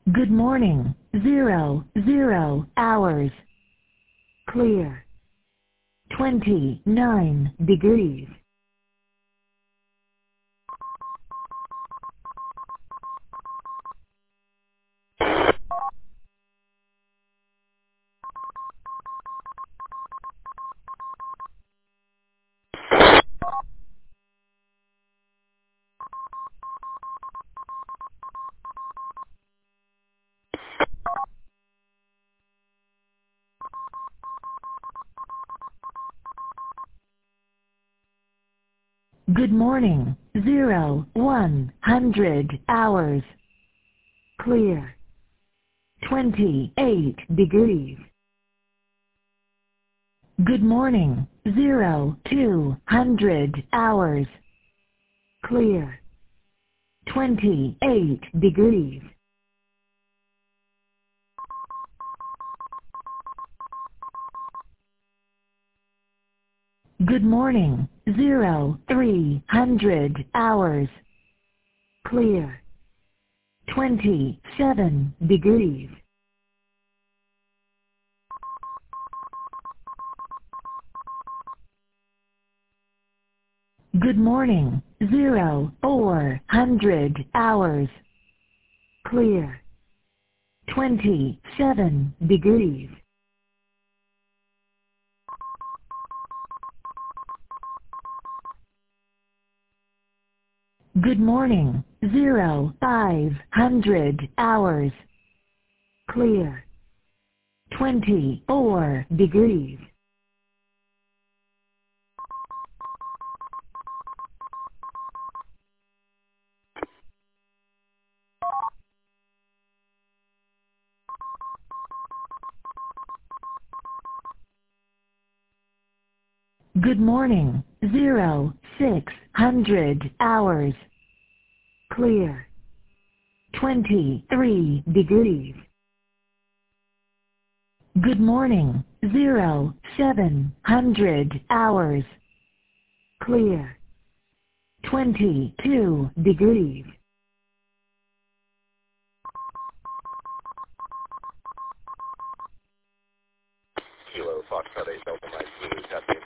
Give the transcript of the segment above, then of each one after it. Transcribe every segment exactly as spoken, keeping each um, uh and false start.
Good morning. Zero, zero hours. Clear. twenty-nine degrees. Good morning. Zero, one hundred hours. Clear. twenty-eight degrees. Good morning. Zero, two hundred hours. Clear. twenty-eight degrees. Good morning. Zero, three hundred hours. Clear. twenty-seven degrees. Good morning. Zero, four hundred hours. Clear. twenty-seven degrees. Good morning. Zero, five hundred hours. Clear. twenty-four degrees. Good morning. Zero, six hundred hours. Clear. twenty-three degrees. Good morning. Zero, seven hundred hours. Clear. twenty-two degrees. Kilo Foxtrot eight Delta Mike Zulu, copy.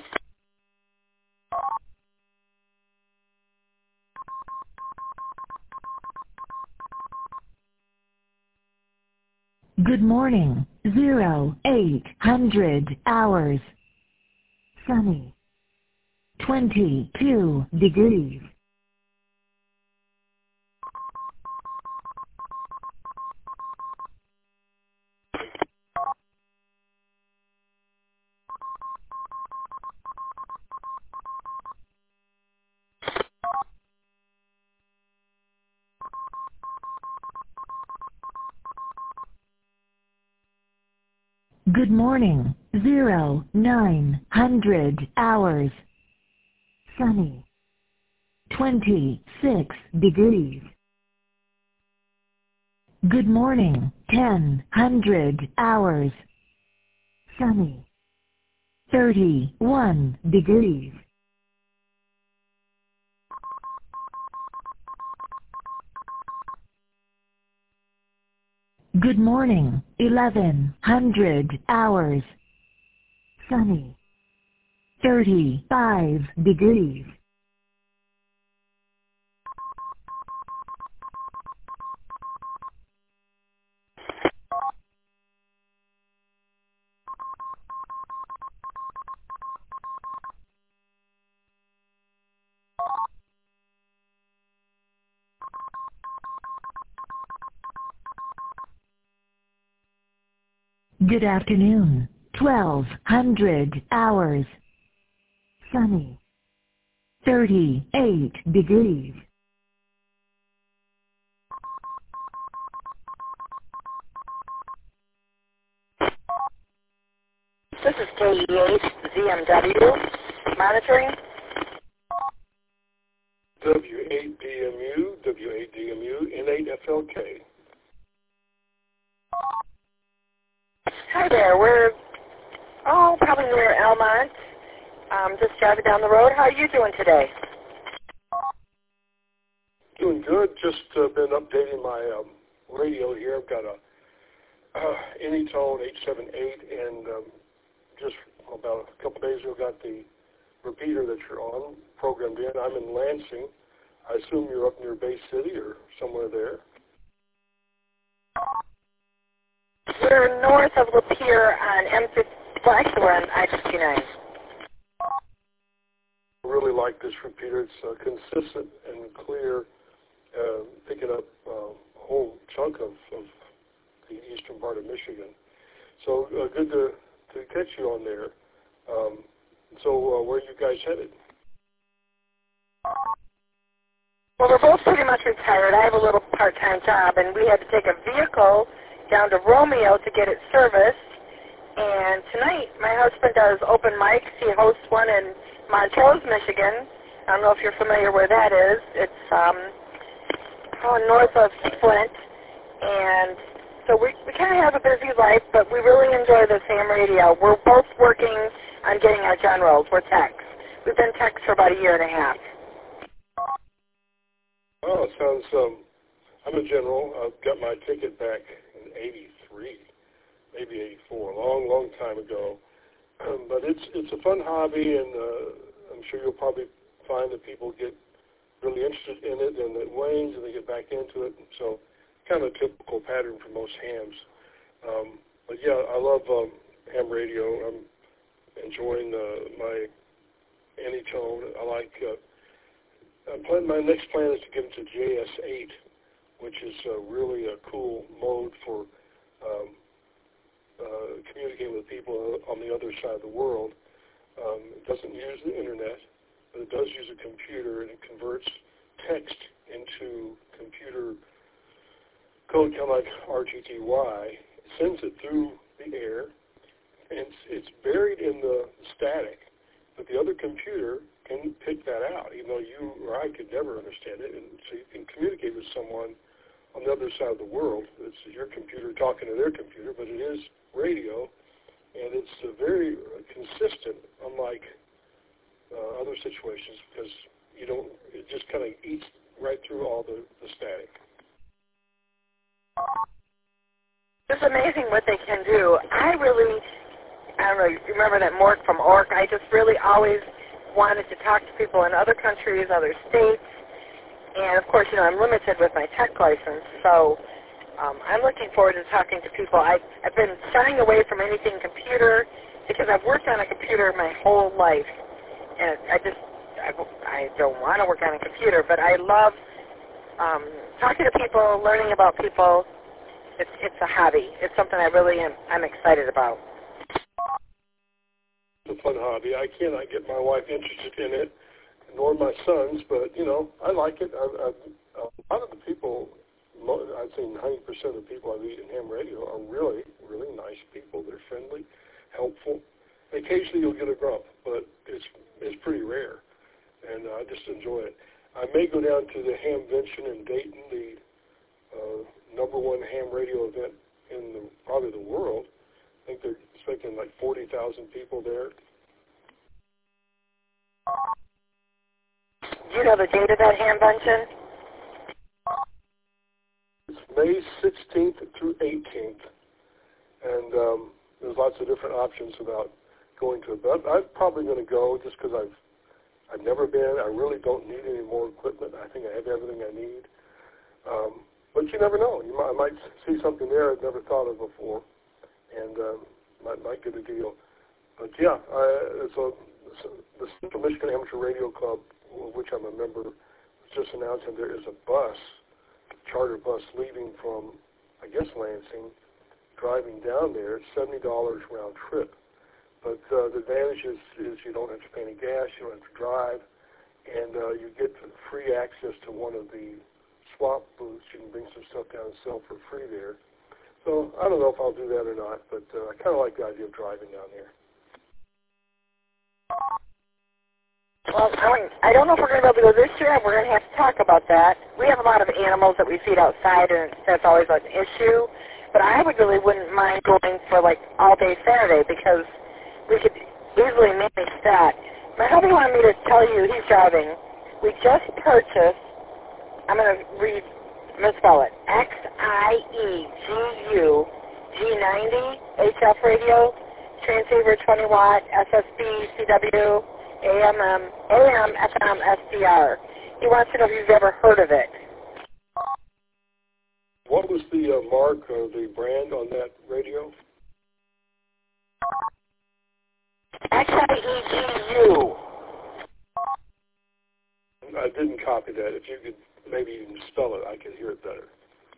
Good morning. Zero, eight hundred hours. Sunny. twenty-two degrees. Good morning. Zero, nine hundred hours. Sunny. twenty-six degrees. Good morning. Ten hundred hours. Sunny. thirty-one degrees. Good morning. Eleven hundred hours. Sunny. Thirty-five degrees. Good afternoon. Twelve hundred hours. Sunny. Thirty-eight degrees. This is K E eight Z M W monitoring. W eight D M U, W eight D M U, N eight F L K. Hi there. We're oh probably near Elmont. Um, just driving down the road. How are you doing today? Doing good. Just uh, been updating my um, radio here. I've got a uh, Anytone eight seven eight, and um, just about a couple days ago got the repeater that you're on programmed in. I'm in Lansing. I assume you're up near Bay City or somewhere there. We're north of Lapeer on M fifty. Well, actually, we're on I fifty-nine. I really like this repeater. It's uh, consistent and clear, uh, picking up uh, a whole chunk of, of the eastern part of Michigan. So uh, good to, to catch you on there. Um, so uh, where are you guys headed? Well, we're both pretty much retired. I have a little part-time job, and we had to take a vehicle down to Romeo to get it serviced. And tonight, my husband does open mics. He hosts one in Montrose, Michigan. I don't know if you're familiar where that is. It's um, oh, north of Flint. And so we, we kind of have a busy life, but we really enjoy this ham radio. We're both working on getting our generals. We're techs. We've been techs for about a year and a half. Oh, it sounds, um, I'm a general. I got my ticket back in eighty-three, maybe eighty-four, a long, long time ago. Um, but it's it's a fun hobby, and uh, I'm sure you'll probably find that people get really interested in it, and it wanes, and they get back into it. So kind of a typical pattern for most hams. Um, but, yeah, I love um, ham radio. I'm enjoying uh, my Anytone. I like... Uh, Uh, plan, my next plan is to get into J S eight, which is uh, really a cool mode for um, uh, communicating with people on the other side of the world. Um, it doesn't use the internet, but it does use a computer, and it converts text into computer code, kind of like R T T Y. It sends it through the air, and it's, it's buried in the static, but the other computer can pick that out, even though you or I could never understand it. And so you can communicate with someone on the other side of the world. It's your computer talking to their computer, but it is radio, and it's uh, very consistent, unlike uh, other situations, because you don't. It just kind of eats right through all the, the static. It's amazing what they can do. I really, I don't know, you remember that Mork from Ork? I just really always wanted to talk to people in other countries, other states, and of course, you know, I'm limited with my tech license, so um, I'm looking forward to talking to people. I, I've been shying away from anything computer because I've worked on a computer my whole life, and I just, I, I don't want to work on a computer, but I love um, talking to people, learning about people. It's, it's a hobby. It's something I really am I'm excited about. It's a fun hobby. I cannot get my wife interested in it, nor my sons, but, you know, I like it. I, I, a lot of the people, I'd say ninety percent of the people I meet in ham radio are really, really nice people. They're friendly, helpful. Occasionally you'll get a grump, but it's it's pretty rare, and uh, I just enjoy it. I may go down to the Hamvention in Dayton, the uh, number one ham radio event in the, probably the world. I think they're expecting like forty thousand people there. Do you know the date of that Hamvention? It's May sixteenth through eighteenth, and um, there's lots of different options about going to it. But I'm probably going to go just because I've I've never been. I really don't need any more equipment. I think I have everything I need. Um, but you never know. You might, I might see something there I've never thought of before, and um, might might get a deal. But yeah, I, so, so the Central Michigan Amateur Radio Club, which I'm a member, just announcing there is a bus, charter bus leaving from, I guess, Lansing, driving down there. It's seventy dollars round trip. But uh, the advantage is, is you don't have to pay any gas, you don't have to drive, and uh, you get free access to one of the swap booths. You can bring some stuff down and sell for free there. So I don't know if I'll do that or not, but uh, I kind of like the idea of driving down there. Well, I don't know if we're going to be able to go this year. We're going to have to talk about that. We have a lot of animals that we feed outside, and that's always an issue. But I would really wouldn't mind going for, like, all-day Saturday because we could easily manage that. My hubby wanted me to tell you, he's driving, we just purchased, I'm going to read, misspell it, X I E G U G ninety H F radio, transceiver twenty watt, S S B, C W, A M, A M, F M, S D R. He wants to know if you've ever heard of it. What was the uh, mark or the brand on that radio? X I E G U. I didn't copy that. If you could maybe even spell it, I could hear it better.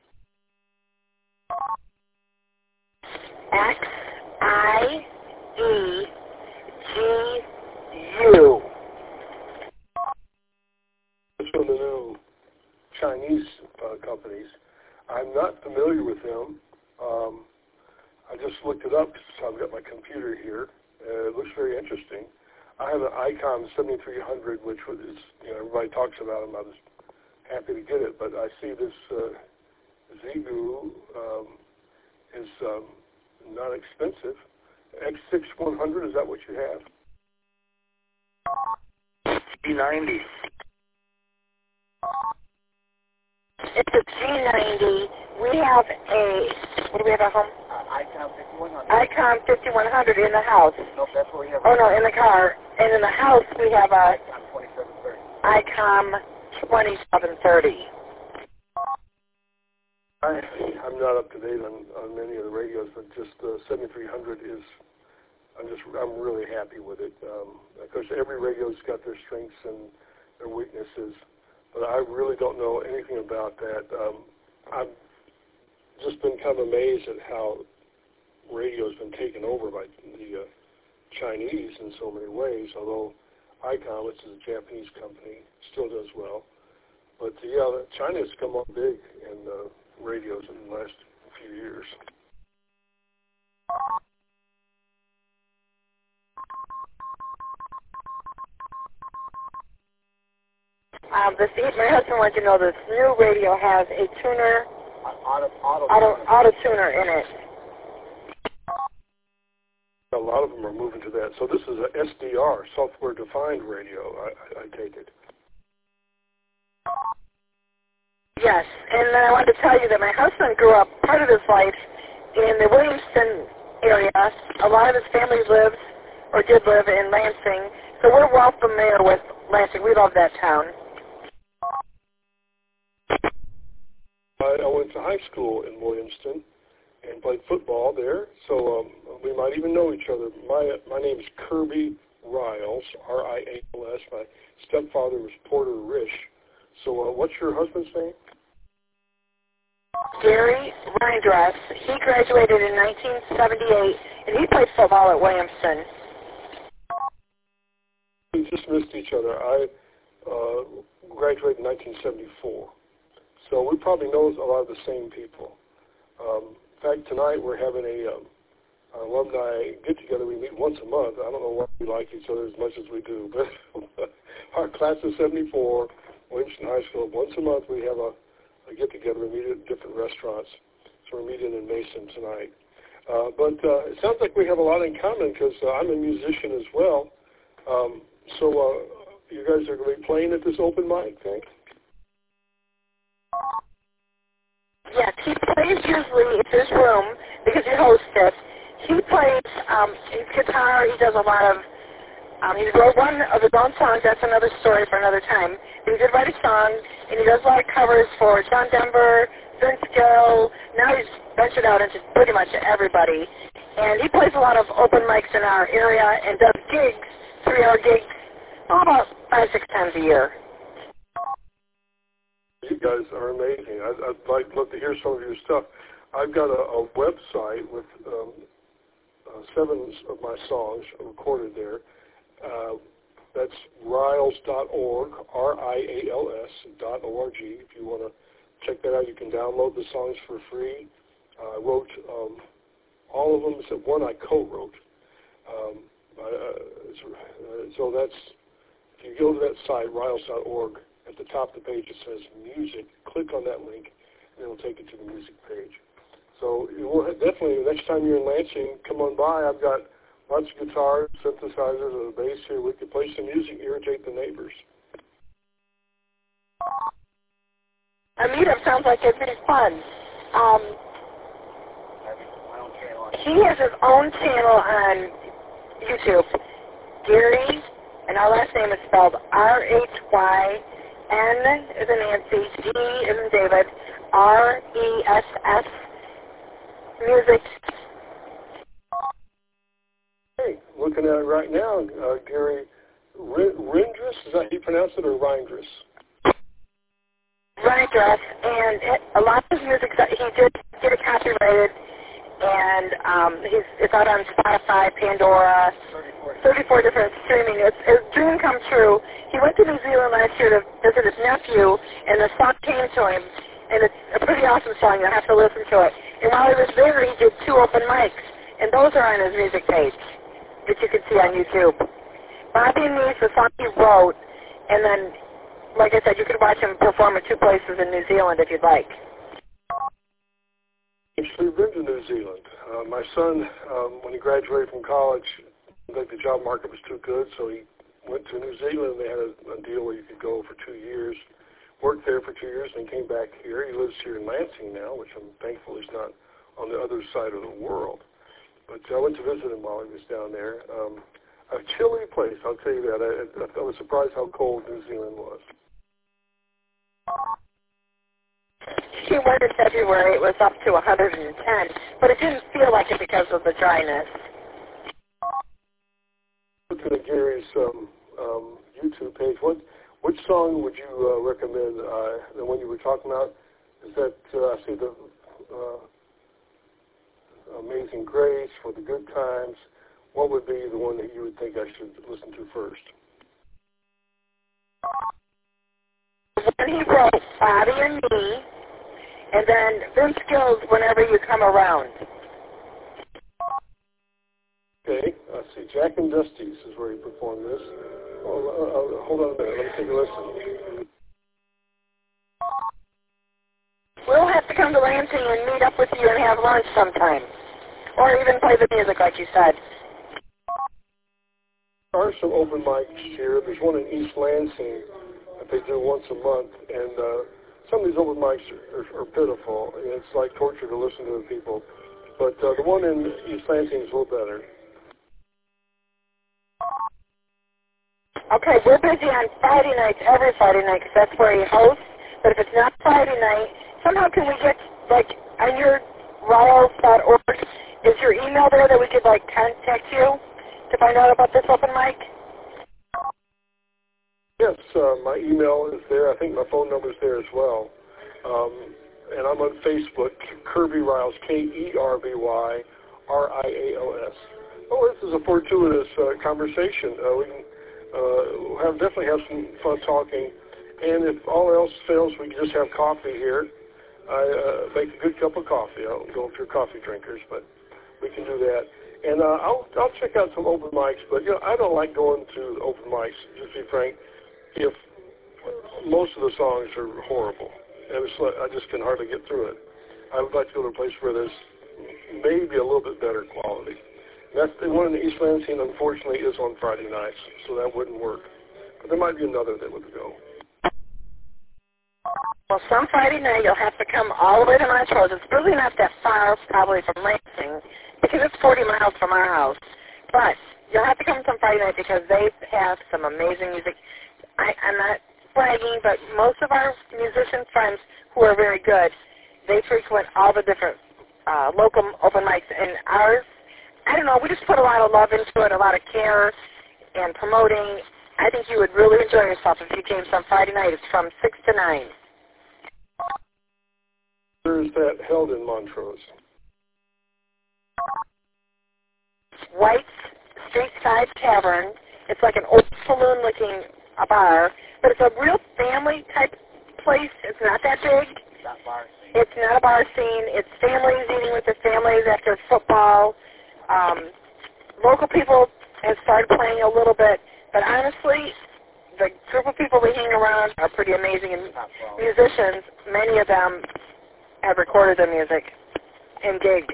X I E G U. It's from the new Chinese uh, companies. I'm not familiar with them. Um, I just looked it up because I've got my computer here. Uh, it looks very interesting. I have an ICOM seventy-three hundred, which is, you know, everybody talks about them. I was happy to get it, but I see this uh, Xiegu um, is um, not expensive. X six one hundred, is that what you have? G ninety. It's a G ninety. We have a, what do we have at home? Uh, ICOM fifty-one hundred. ICOM fifty-one hundred in the house. Nope, that's what we have. Oh, no, in the car. And in the house, we have a ICOM twenty-seven thirty. ICOM twenty-seven thirty. I, I'm not up to date on, on many of the radios, but just the seventy-three hundred is, I'm just, I'm really happy with it. Um, of course, every radio's got their strengths and their weaknesses, but I really don't know anything about that. Um, I've just been kind of amazed at how radio's been taken over by the uh, Chinese in so many ways, although ICOM, which is a Japanese company, still does well. But yeah, China has come on big in uh, radios in the last few years. Um, this, my husband wanted to know this new radio has a tuner, Auto, auto, auto, auto tuner in it. A lot of them are moving to that. So this is a S D R, software-defined radio, I, I, I take it. Yes, and then I wanted to tell you that my husband grew up part of his life in the Williamston area. A lot of his family lives or did live in Lansing, so we're well familiar with Lansing. We love that town. I, I went to high school in Williamston and played football there, so um, we might even know each other. My my name is Kirby Riles, R I A L S. My stepfather was Porter Risch. So uh, what's your husband's name? Gary Reindress. He graduated in nineteen seventy-eight, and he played football at Williamston. We just missed each other. I uh, graduated in nineteen seventy-four. So we probably know a lot of the same people. Um, in fact, tonight we're having a um, alumni get-together. We meet once a month. I don't know why we like each other as much as we do, but our class of seventy-four, Williamston High School, once a month we have a, a get-together. We meet at different restaurants. So we're meeting in Mason tonight. Uh, but uh, it sounds like we have a lot in common because uh, I'm a musician as well. Um, so uh, you guys are going to be playing at this open mic thing? Yes, he plays usually, it's his room, because he hosts it. He plays um, his guitar, he does a lot of, um, he wrote one of his own songs, that's another story for another time. He did write a song, and he does a lot of covers for John Denver, Vince Gill. Now he's ventured out into pretty much everybody. And he plays a lot of open mics in our area and does gigs, three-hour gigs, about five, six times a year. You guys are amazing. I'd, I'd like love to hear some of your stuff. I've got a, a website with um, uh, seven of my songs recorded there. Uh, that's riles dot org, R I A L S dot O R G. If you want to check that out, you can download the songs for free. Uh, I wrote um, all of them except one I co-wrote. Um, I, uh, so that's, if you go to that site, riles dot org, at the top of the page it says music. Click on that link, and it'll take you to the music page. So it will definitely, the next time you're in Lansing, come on by. I've got lots of guitars, synthesizers, and a bass here. We could play some music, irritate the neighbors. A meetup sounds like it'd be fun. Um, he has his own channel on YouTube, Gary, and our last name is spelled R H Y N as in Nancy, D as in David, R E S S Music. Hey, looking at it right now, uh, Gary Rindress, is that how you pronounce it, or Rindress? Rindress, and it, a lot of his music that he did get it copyrighted, and um, he's, it's out on Spotify, Pandora, thirty-four different streaming. It's his dream come true. He went to New Zealand last year to visit his nephew, and the song came to him, and it's a pretty awesome song. You'll have to listen to it. And while he was there, he did two open mics, and those are on his music page that you can see on YouTube. Bobby and Me's the song he wrote, and then, like I said, you could watch him perform at two places in New Zealand if you'd like. Actually been to New Zealand. Uh, my son, um, when he graduated from college, I think the job market was too good, so he went to New Zealand. They had a, a deal where you could go for two years, worked there for two years, and came back here. He lives here in Lansing now, which I'm thankful he's not on the other side of the world. But I went to visit him while he was down there. Um, a chilly place, I'll tell you that. I, I, I was surprised how cold New Zealand was. He went in February. It was up to one hundred ten, but it didn't feel like it because of the dryness. Looking at Gary's um, um, YouTube page, what which song would you uh, recommend? Uh, the one you were talking about, is that uh, I see the uh, Amazing Grace, For the Good Times. What would be the one that you would think I should listen to first? When he wrote Bobby and Me, and then Vince Gills, Whenever You Come Around. Okay, I see. Jack and Dusty's is where he performed this. Oh, uh, uh, hold on a minute. Let me take a listen. We'll have to come to Lansing and meet up with you and have lunch sometime. Or even play the music like you said. There are some open mics here. There's one in East Lansing that they do once a month, and uh, some of these open mics are, are, are pitiful. It's like torture to listen to the people. But uh, the one in East Lansing is a little better. Okay, we're busy on Friday nights, every Friday night, because that's where he hosts. But if it's not Friday night, somehow can we get, like, on your riles dot org, is your email there that we could, like, contact you to find out about this open mic? Yes, uh, my email is there. I think my phone number is there as well. Um, and I'm on Facebook, Kirby Riles, K E R B Y R I A L S. Oh, this is a fortuitous uh, conversation. Uh, we can uh, have definitely have some fun talking. And if all else fails, we can just have coffee here. I uh, make a good cup of coffee. I don't know if you're coffee drinkers, but we can do that. And uh, I'll I'll check out some open mics. But you know, I don't like going to open mics. Just to be frank, if most of the songs are horrible, and it's like, I just can hardly get through it. I would like to go to a place where there's maybe a little bit better quality. That's the one in the East Lansing, unfortunately, is on Friday nights, so that wouldn't work. But there might be another that would go. Well, some Friday night you'll have to come all the way to Montrose. It's really not that far, probably from Lansing, because it's forty miles from our house. But you'll have to come some Friday night because they have some amazing music. I, I'm not bragging, but most of our musician friends who are very good, they frequent all the different uh, local open mics. And ours, I don't know, we just put a lot of love into it, a lot of care and promoting. I think you would really enjoy yourself if you came some Friday night. It's from six to nine. Where is that held in Montrose? White's Street Side Tavern. It's like an old saloon-looking a bar, but it's a real family-type place. It's not that big. Not bar scene. It's not a bar scene. It's families eating with their families after football. Um, local people have started playing a little bit, but honestly, the group of people we hang around are pretty amazing, and musicians, many of them have recorded their music and gigged.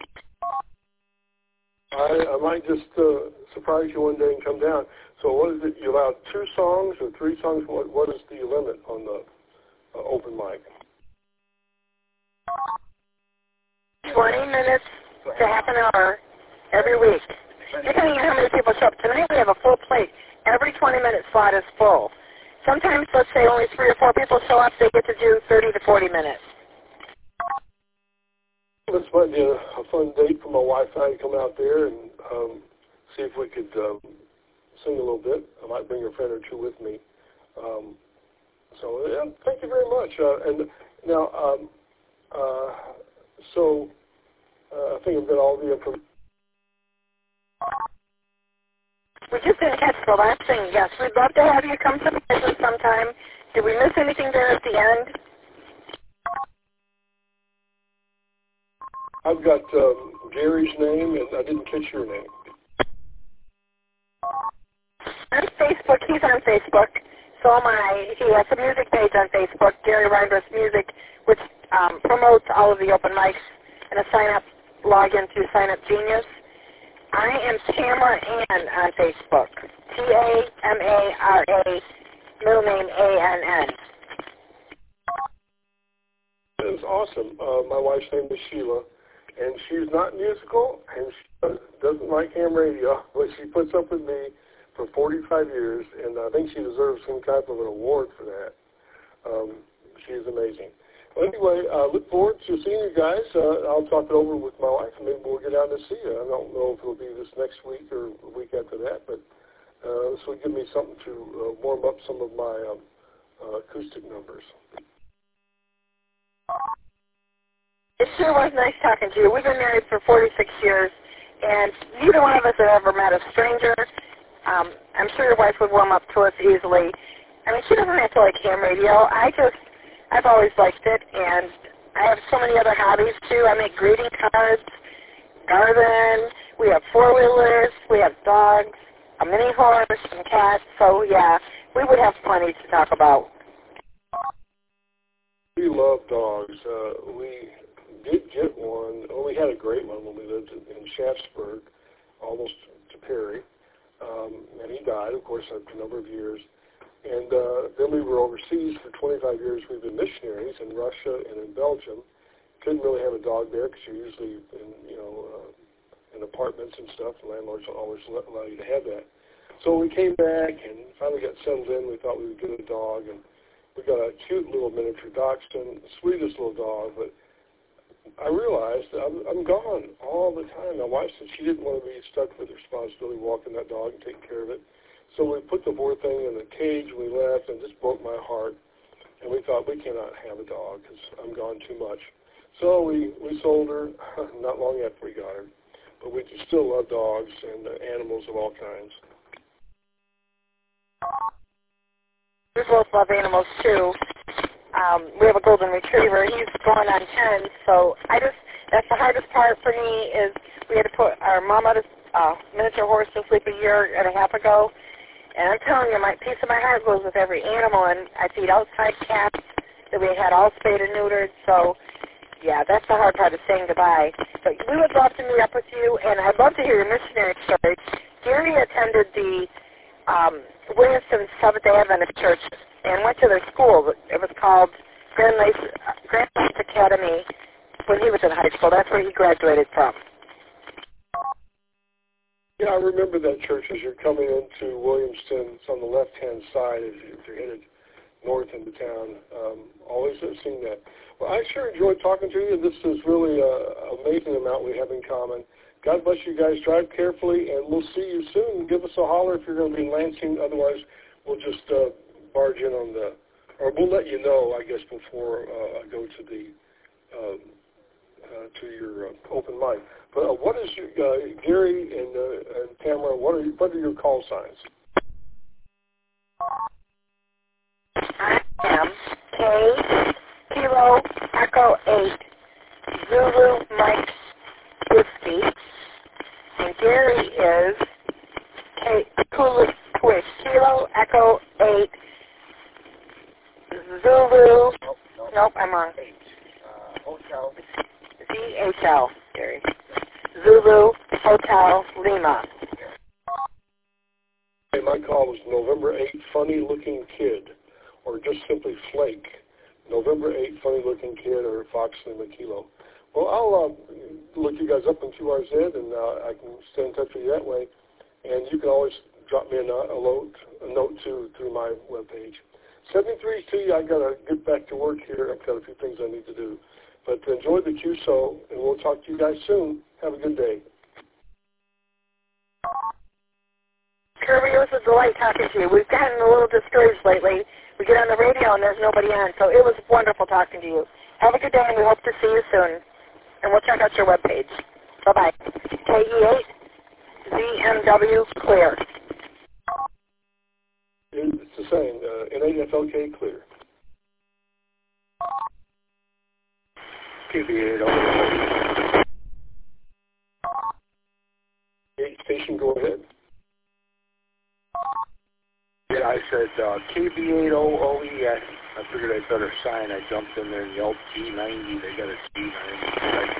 I, I might just uh, surprise you one day and come down. So what is it? You allow two songs or three songs? What, what is the limit on the uh, open mic? twenty minutes to half an hour every week, depending on how many people show up. Tonight we have a full plate. Every twenty-minute slot is full. Sometimes, let's say, only three or four people show up. They get to do thirty to forty minutes. This might be a, a fun date for my wife and I to come out there and um, see if we could um, sing a little bit. I might bring a friend or two with me. Um, so, yeah, thank you very much. Uh, and now, um, uh, so uh, I think I've got all the information. We just didn't catch the last thing. Yes, we'd love to have you come to the mission sometime. Did we miss anything there at the end? I've got um, Gary's name, and I didn't catch your name. On Facebook, he's on Facebook. So am I. He has a music page on Facebook, Gary Reinders Music, which um, promotes all of the open mics and a sign-up login through Sign Up Genius. I am Tamara Ann on Facebook, T A M A R A, middle name A N N. It's awesome. Uh, my wife's name is Sheila, and she's not musical, and she doesn't like ham radio, but she puts up with me for forty-five years, and I think she deserves some type of an award for that. Um, she's amazing. Well, anyway, I uh, look forward to seeing you guys. Uh, I'll talk it over with my wife, and maybe we'll get out to see you. I don't know if it'll be this next week or the week after that, but uh, this will give me something to uh, warm up some of my um, uh, acoustic numbers. It sure was nice talking to you. We've been married for forty-six years, and neither one of us have ever met a stranger. Um, I'm sure your wife would warm up to us easily. I mean, she doesn't have to like ham radio. I just, I've always liked it, and I have so many other hobbies, too. I make greeting cards, garden, we have four-wheelers, we have dogs, a mini horse, some cats. So, yeah, we would have plenty to talk about. We love dogs. Uh, we did get one. Oh, we had a great one when we lived in, in Shaftesburg, almost to Perry. Um, and he died, of course, after a number of years. And uh, then we were overseas for twenty-five years. We've been missionaries in Russia and in Belgium. Couldn't really have a dog there because you're usually in, you know, uh, in apartments and stuff. The landlords don't always allow you to have that. So we came back and finally got settled in. We thought we would get a dog, and we got a cute little miniature dachshund, the sweetest little dog. But I realized that I'm, I'm gone all the time. My wife said she didn't want to be stuck with the responsibility of walking that dog and taking care of it. So we put the poor thing in the cage, we left, and it just broke my heart. And we thought, we cannot have a dog because I'm gone too much. So we, we sold her not long after we got her. But we still love dogs and uh, animals of all kinds. We both love animals, too. Um, we have a golden retriever. He's going on ten, so I just, that's the hardest part for me is we had to put our mama, to, uh, miniature horse to sleep a year and a half ago. And I'm telling you, my piece of my heart goes with every animal, and I feed outside cats that we had all spayed and neutered. So, yeah, that's the hard part of saying goodbye. But we would love to meet up with you, and I'd love to hear your missionary story. Gary attended the um, Williamston Seventh-day Adventist Church and went to their school. It was called Grand Lakes, Grand Lakes Academy when he was in high school. That's where he graduated from. Yeah, I remember that church as you're coming into Williamston. It's on the left-hand side as you're headed north into town. Um, always have seen that. Well, I sure enjoyed talking to you. This is really an amazing amount we have in common. God bless you guys. Drive carefully, and we'll see you soon. Give us a holler if you're going to be in Lansing. Otherwise, we'll just uh, barge in on the, or we'll let you know, I guess, before uh, I go to the, um, uh, to your uh, open mic. But uh, what is your, uh, Gary and, uh, and Tamara, what are, what are your call signs? I am K, Kilo, Echo eight, Zulu, Mike, Whiskey, and Gary is K, Kulu, Twitch, Kilo, Echo eight, Zulu, nope, nope, nope I'm wrong. H, uh, Hotel. Z H L, Gary. Zulu, Hotel, Lima. Hey, my call was November eighth, Funny Looking Kid, or just simply Flake. November eighth, Funny Looking Kid, or Fox Lima Kilo. Well, I'll uh, look look you guys up on Q R Z, and uh, I can stay in touch with you that way. And you can always drop me a, no- a, note, a note too through my webpage. seventy-three C, I got to get back to work here. I've got a few things I need to do. But enjoy the Q S O, and we'll talk to you guys soon. Have a good day. Kirby, it was a delight talking to you. We've gotten a little discouraged lately. We get on the radio and there's nobody on, so it was wonderful talking to you. Have a good day, and we hope to see you soon. And we'll check out your webpage. Bye-bye. K E eight Z M W clear. It's the same. Uh, N A F L K clear. K B eight oh. Eight station, go ahead. Yeah, I said uh, K B eight O O E. I, I figured I'd better sign. I jumped in there and yelled G ninety. They got a G ninety.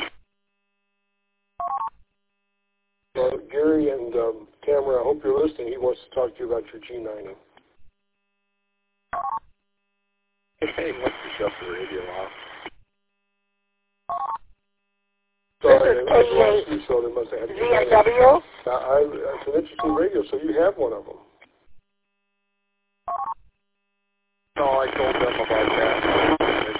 Uh, Gary and um, Tamara, I hope you're listening. He wants to talk to you about your G ninety. Hey, must have shut the radio off. Sorry, This is I K E eight lost you, so they must have had Z M W. Uh, I, it's an interesting radio, so you have one of them. No, I told them about that. It's,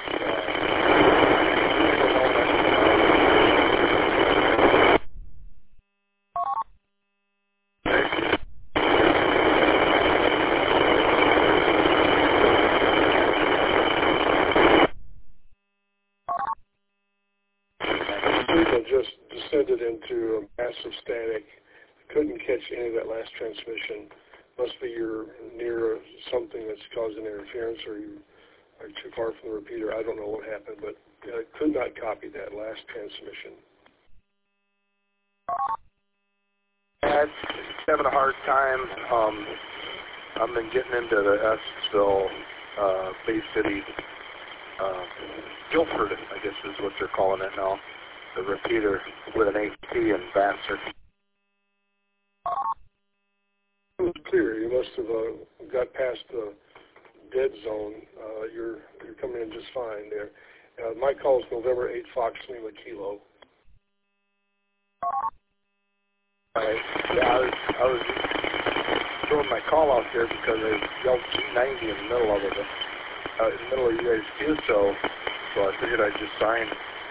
People just descended into a massive static. Couldn't catch any of that last transmission. Must be you're near something that's causing interference, or you are too far from the repeater. I don't know what happened, but uh, could not copy that last transmission. It's having a hard time. Um, I've been getting into the Essville, uh, Bay City, uh, Guilford, I guess is what they're calling it now, the repeater with an A T in Vassar. It was clear. You must have uh, got past the dead zone. Uh, you're you're coming in just fine there. Uh, my call is November eighth, Fox Lima Kilo. Right. Yeah, I was, I was throwing my call out there because I yelled G ninety in the middle of it, uh, in the middle of you guys' Q, so so I figured I'd just sign.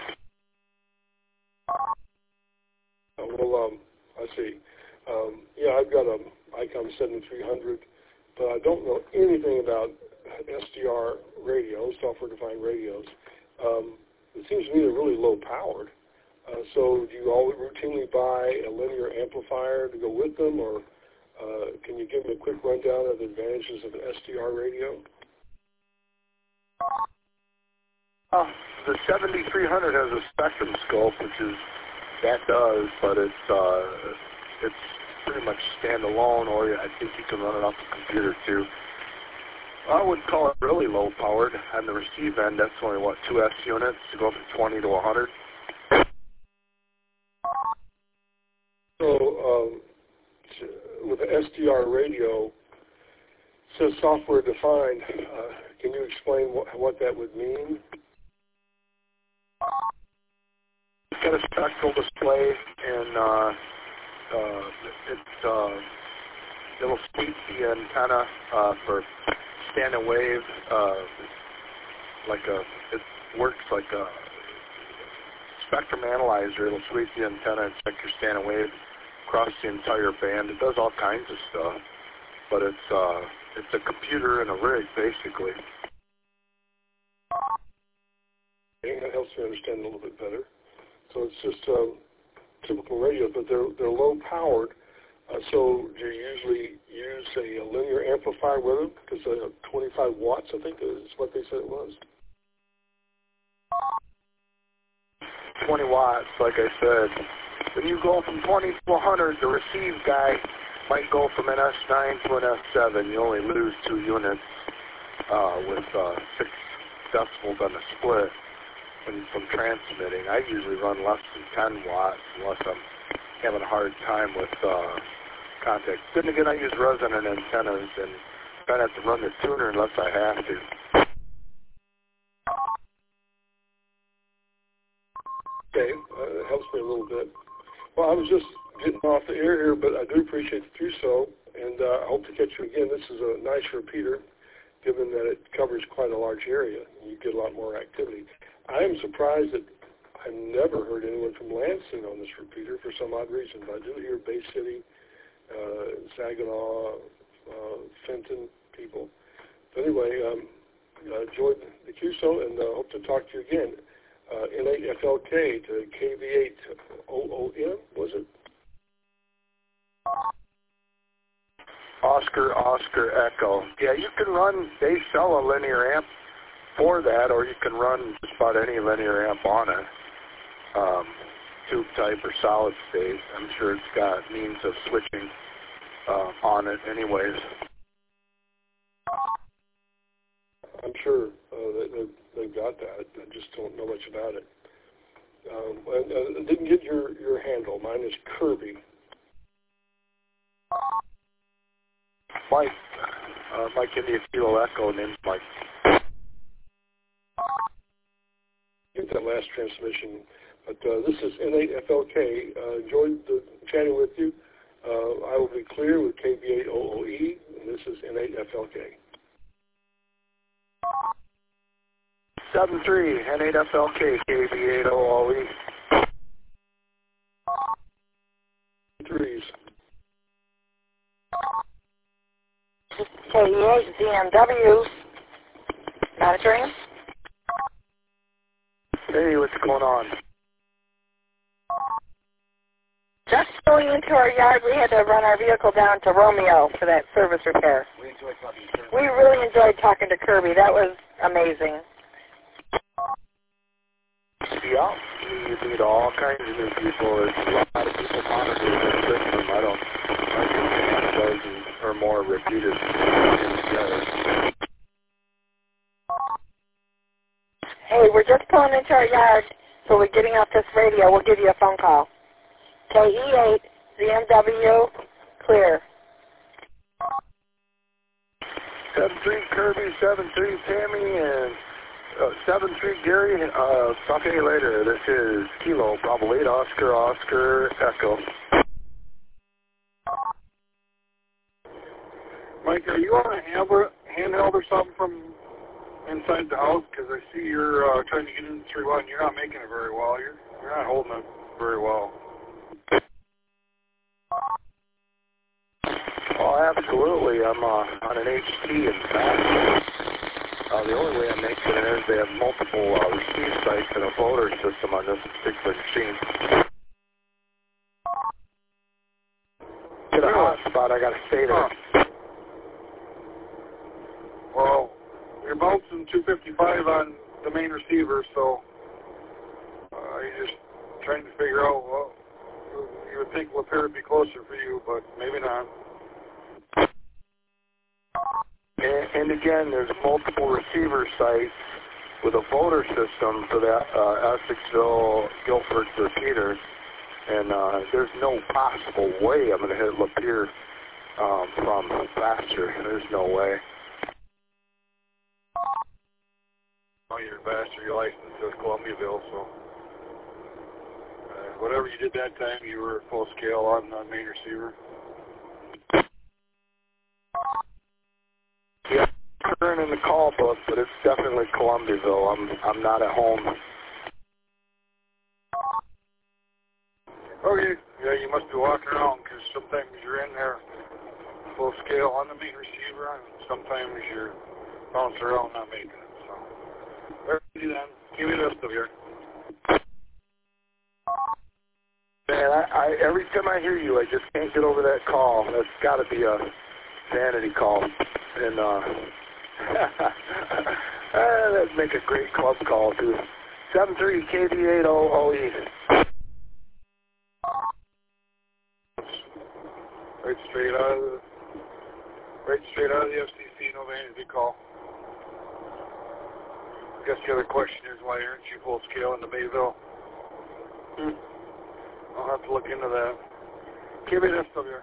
Uh, well, um, I see. Um, yeah, I've got a ICOM seventy-three hundred, but I don't know anything about S D R radios, software-defined radios. Um, it seems to me they're really low-powered. Uh, so do you always routinely buy a linear amplifier to go with them, or uh, can you give me a quick rundown of the advantages of an S D R radio? Uh, the seventy-three hundred has a spectrum scope, which is, that does, but it's, uh, it's pretty much standalone, or I think you can run it off the computer too. I would call it really low powered. On the receive end, that's only, what, two S units to go from twenty to one hundred. So um, with the S D R radio, it says software defined. Uh, can you explain what, what that would mean? It's got a spectral display, and uh, uh, it's uh, it'll speak the antenna uh, for standing wave. Uh, like a, it works like a spectrum analyzer. It'll sweep the antenna and check your standing wave across the entire band. It does all kinds of stuff, but it's uh, it's a computer and a rig basically. Okay, that helps me understand a little bit better. So it's just um, typical radio, but they're they're low powered. Uh, so do you usually use a, a linear amplifier with them? Because uh, twenty-five watts, I think, is what they said it was. twenty watts, like I said. When you go from twenty to one hundred, the receive guy might go from an S nine to an S seven. You only lose two units uh, with uh, six decibels on the split when, from transmitting. I usually run less than ten watts unless I'm having a hard time with uh, contact. Then again, I use resonant antennas and try not to run the tuner unless I have to. Okay, uh, it helps me a little bit. Well, I was just getting off the air here, but I do appreciate the Q S O, and uh, I hope to catch you again. This is a nice repeater, given that it covers quite a large area. You get a lot more activity. I am surprised that I've never heard anyone from Lansing on this repeater for some odd reason, but I do hear Bay City, uh, Saginaw, uh, Fenton people. But anyway, um, I enjoyed the Q S O, and uh, hope to talk to you again. Uh, N eight F L K to K V eight O O M, was it? Oscar, Oscar, Echo. Yeah, you can run, they sell a linear amp for that, or you can run just about any linear amp on it, um, tube type or solid state. I'm sure it's got means of switching uh, on it anyways. I'm sure uh, they, they, they've got that. I just don't know much about it. Um, I, I didn't get your, your handle. Mine is Kirby. Mike, uh, Mike India Kilo Echo, name's Mike. Get that last transmission. But uh, this is N eight F L K. Uh, enjoyed the, chatting with you. Uh, I will be clear with K V eight O O E, and this is N eight F L K. seven three, N eight F L K, K V eight O O E. Threes. K E eight D M W. Monitoring. Hey, what's going on? Just going into our yard, we had to run our vehicle down to Romeo for that service repair. We enjoyed talking to Kirby. We really enjoyed talking to Kirby. That was amazing. Yeah, you meet all kinds of new people. There's a lot of people monitoring this system. I don't, I think a dozen or more repeated together. Hey, we're just pulling into our yard, so we're getting off this radio. We'll give you a phone call. K E eight Z M W, clear. seven three Kirby, seven three Tammy, and uh, seven three Gary. Uh, talk to you later. This is Kilo, Bravo eight, Oscar, Oscar, Echo. Mike, are you on a handheld, handheld or something from inside the house? Because I see you're uh, trying to get in the three one. You're not making it very well. You're you're not holding it very well. Oh, absolutely. I'm uh, on an H T, in fact. Uh, the only way I'm making it is they have multiple uh, receive sites and a voter system on this particular machine. Get a hot spot, I got to stay there. Huh. Well, you're bouncing two fifty-five on the main receiver, so uh, you're just trying to figure out, well, you would think Lapeer would be closer for you, but maybe not. And, and again, there's multiple receiver sites with a voter system for that uh, Essexville, Guilford repeater, and uh, there's no possible way I'm going to hit Lapeer um, from faster. There's no way. Oh, you're faster. Your license says Columbiaville, so uh, whatever you did that time, you were full scale on the main receiver. Yeah, I'm in the call book, but it's definitely Columbiaville. I'm I'm not at home. Okay, yeah, you must be walking around because sometimes you're in there full scale on the main receiver, and sometimes you're bouncing around not making it. So, where you then? Give me this stuff here. Man, I, I every time I hear you, I just can't get over that call. That's got to be a vanity call. And uh, uh, that'd make a great club call too. seven three K V eight O O E. Right straight out of the, right straight out of the F C C, no vanity call. I guess the other question is, why aren't you full scale in the Mayville? Hmm. I'll have to look into that. Give me this stuff here.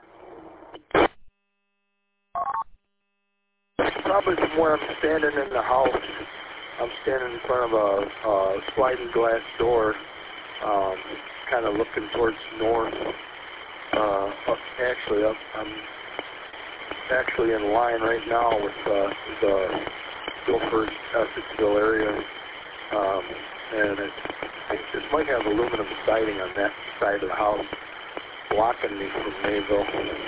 Probably from where I'm standing in the house. I'm standing in front of a, a sliding glass door, um, kind of looking towards north. Uh, up, actually, up, I'm actually in line right now with uh, the Guilford, Essexville area, um, and it, it just might have aluminum siding on that side of the house, blocking me from Mayville.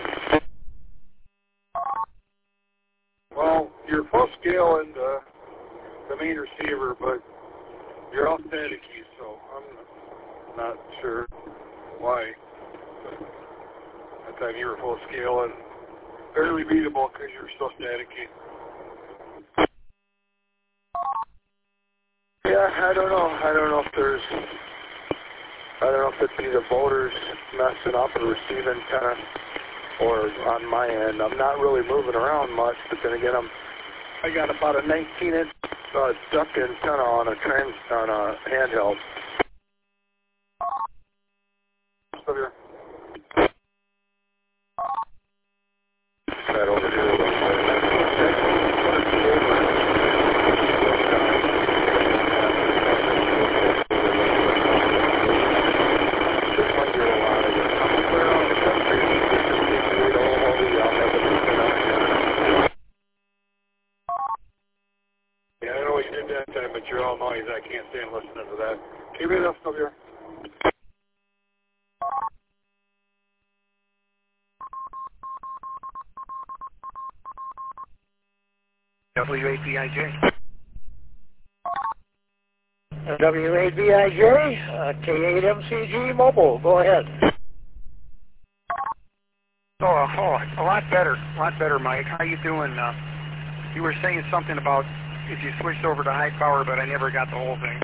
Well, you're full scale in the, the main receiver, but you're all staticky, so I'm not sure why. But that time you were full scale and barely beatable because you're so staticky. Yeah, I don't know. I don't know if there's, I don't know if it's either voters messing up or receiving kind of, or on my end. I'm not really moving around much, but then again, I'm, I got about a nineteen inch uh, duck antenna on a trans, on a handheld. Over here. Right over here. Yeah, I know what you did that time, but you're all noise. I can't stand listening to that. Keep it up, over here. W A B I J. W A B I J, uh, K eight M C G Mobile. Go ahead. Oh, oh, a lot better, a lot better, Mike. How you doing? Uh, you were saying something about if you switched over to high power, but I never got the whole thing.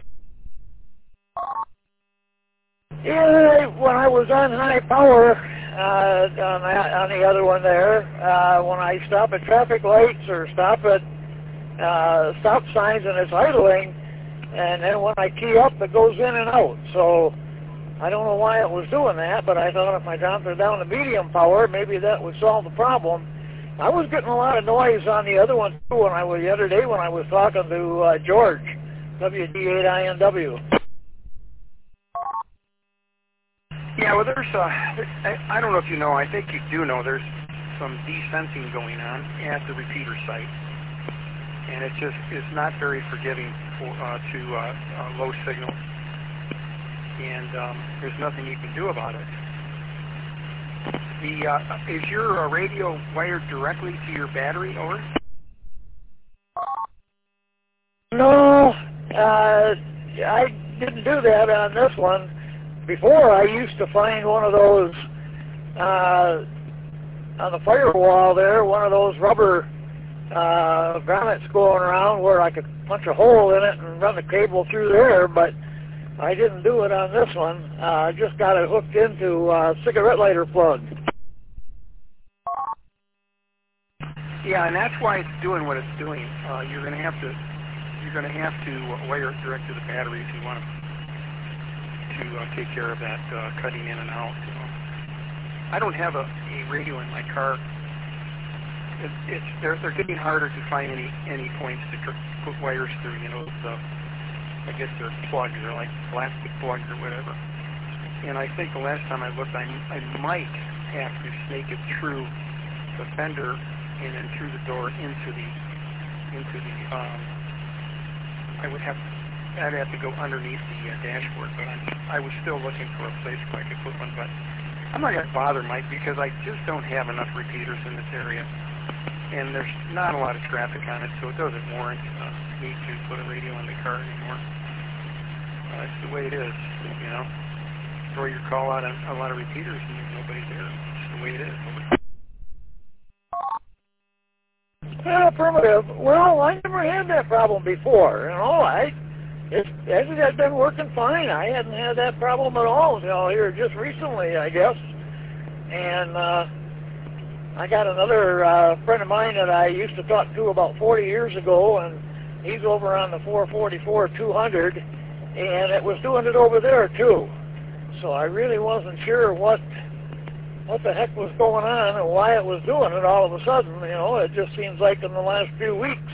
Yeah, when I was on high power, uh, on, the, on the other one there, uh, when I stop at traffic lights or stop at uh, stop signs and it's idling, and then when I key up, it goes in and out. So I don't know why it was doing that, but I thought if I dropped it down to medium power, maybe that would solve the problem. I was getting a lot of noise on the other one too when I was the other day when I was talking to uh, George, W D eight I N W. Yeah, well, there's, uh, I, I don't know if you know, I think you do know, there's some desensing going on at the repeater site. And it just is not very forgiving for, uh, to uh, uh, low signal. And um, there's nothing you can do about it. The, uh, is your uh, radio wired directly to your battery, over? No, uh, I didn't do that on this one. Before, I used to find one of those, uh, on the firewall there, one of those rubber uh, grommets going around where I could punch a hole in it and run the cable through there, but I didn't do it on this one. Uh, I just got it hooked into a cigarette lighter plug. Yeah, and that's why it's doing what it's doing. Uh, you're going to have to, you're going to have to wire it direct to the battery if you want to. to uh, take care of that uh, cutting in and out. You know. I don't have a, a radio in my car. It, it's they're they're getting harder to find any any points to put wires through. You know, the, I guess they're plugs. They're like plastic plugs or whatever. And I think the last time I looked, I I might have to snake it through the fender and then through the door into the into the. Um, I would have. I'd have to go underneath the uh, dashboard, but I'm, I was still looking for a place where I could put one. But I'm not going to bother, Mike, because I just don't have enough repeaters in this area, and there's not a lot of traffic on it, so it doesn't warrant uh, me to put a radio in the car anymore. Uh, it's the way it is, you know. Throw your call out on a lot of repeaters, and nobody's there. It's the way it is. Uh, primitive. Well, I never had that problem before. You know, I. It, it had been working fine. I hadn't had that problem at all, you know, here just recently, I guess. And uh, I got another uh, friend of mine that I used to talk to about forty years ago, and he's over on the four forty-four two hundred, and it was doing it over there too. So I really wasn't sure what what the heck was going on and why it was doing it all of a sudden. You know, it just seems like in the last few weeks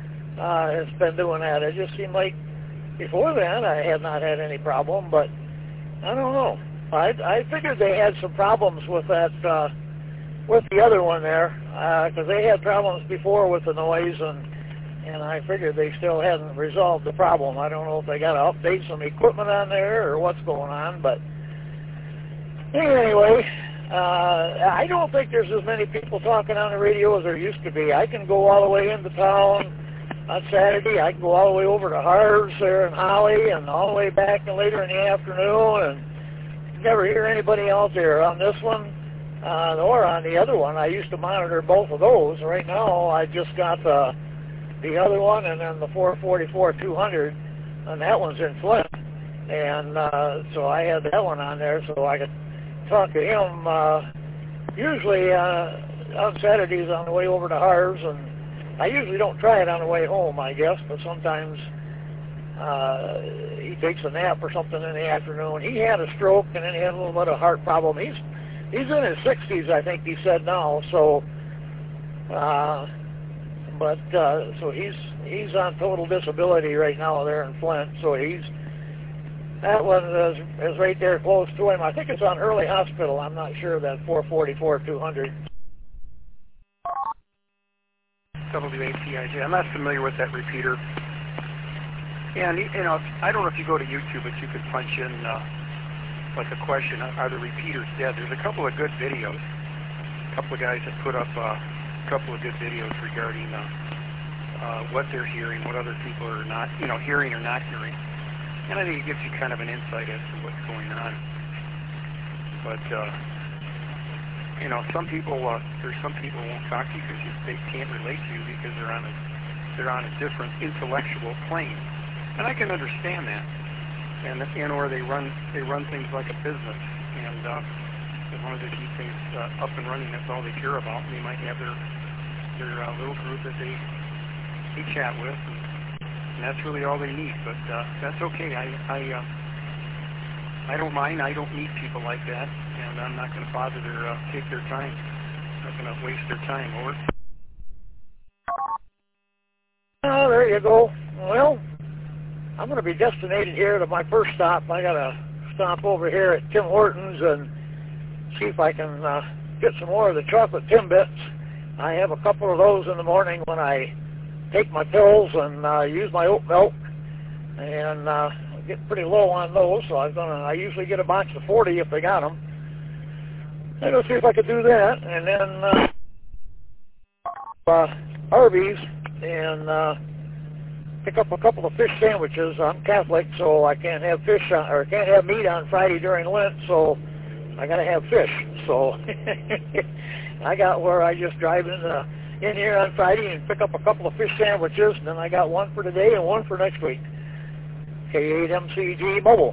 uh, it's been doing that. It just seemed like before then, I had not had any problem, but I don't know. I I figured they had some problems with that uh, with the other one there because uh, they had problems before with the noise, and and I figured they still hadn't resolved the problem. I don't know if they got to update some equipment on there or what's going on, but anyway, uh, I don't think there's as many people talking on the radio as there used to be. I can go all the way into town on Saturday. I can go all the way over to Harves there in Holly and all the way back and later in the afternoon, and never hear anybody out there on this one uh, or on the other one. I used to monitor both of those. Right now I just got the, the other one and then the four forty-four two hundred, and that one's in Flint. And uh, so I had that one on there so I could talk to him uh, usually uh, on Saturdays on the way over to Harves, and I usually don't try it on the way home, I guess, but sometimes uh, he takes a nap or something in the afternoon. He had a stroke, and then he had a little bit of heart problem. He's he's in his sixties, I think he said now. So, uh, but uh, so he's he's on total disability right now there in Flint. So he's that one is, is right there close to him. I think it's on Early Hospital. I'm not sure that four forty-four two hundred. W A T I J. I'm not familiar with that repeater. And, you know, I don't know if you go to YouTube, but you could punch in, uh, like, a question, are the repeaters dead? There's a couple of good videos. A couple of guys that put up uh, a couple of good videos regarding uh, uh, what they're hearing, what other people are not, you know, hearing or not hearing. And I think it gives you kind of an insight as to what's going on. But, uh, you know, some people, uh, there's some people who won't talk to you because you, they can't relate to you because they're on a, they're on a different intellectual plane, and I can understand that. And and or they run, they run things like a business, and uh, as long as they keep things uh, up and running, that's all they care about. And they might have their their uh, little group that they they chat with, and, and that's really all they need. But uh, that's okay. I I uh, I don't mind. I don't need people like that. And I'm not going to bother to uh, take their time. I'm not going to waste their time, over. Oh, there you go. Well, I'm going to be destinated here to my first stop. I got to stop over here at Tim Hortons and see if I can uh, get some more of the chocolate Timbits. I have a couple of those in the morning when I take my pills and uh, use my oat milk, and uh, I get pretty low on those. So I'm gonna. I usually get a box of forty if they got them. I'm going to see if I could do that, and then uh, uh, Arby's and uh, pick up a couple of fish sandwiches. I'm Catholic, so I can't have fish on, or can't have meat on Friday during Lent, so I got to have fish. So I got where I just drive in uh, in here on Friday and pick up a couple of fish sandwiches, and then I got one for today and one for next week. K eight M C G Mobile.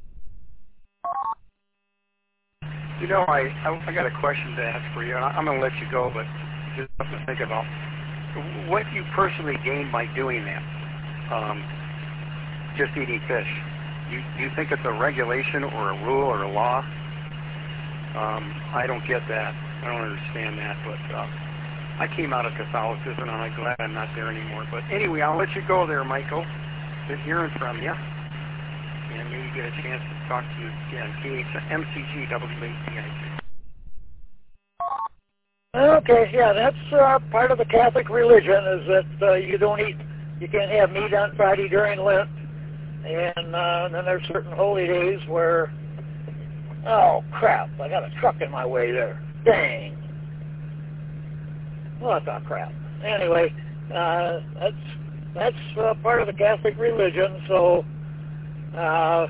You know, I, I I got a question to ask for you. I'm going to let you go, but just something to think about. What do you personally gain by doing that? Um, just eating fish. You, do you think it's a regulation or a rule or a law? Um, I don't get that. I don't understand that. But uh, I came out of Catholicism, and I'm glad I'm not there anymore. But anyway, I'll let you go there, Michael. Good hearing from you. And maybe get a chance to talk to you again. K H M C G W A T I J. Okay, yeah, that's uh, part of the Catholic religion is that uh, you don't eat, you can't have meat on Friday during Lent, and uh, then there's certain holy days where, oh crap, I got a truck in my way there. Dang. What the crap. Anyway, uh, that's that's uh, part of the Catholic religion, so. Uh,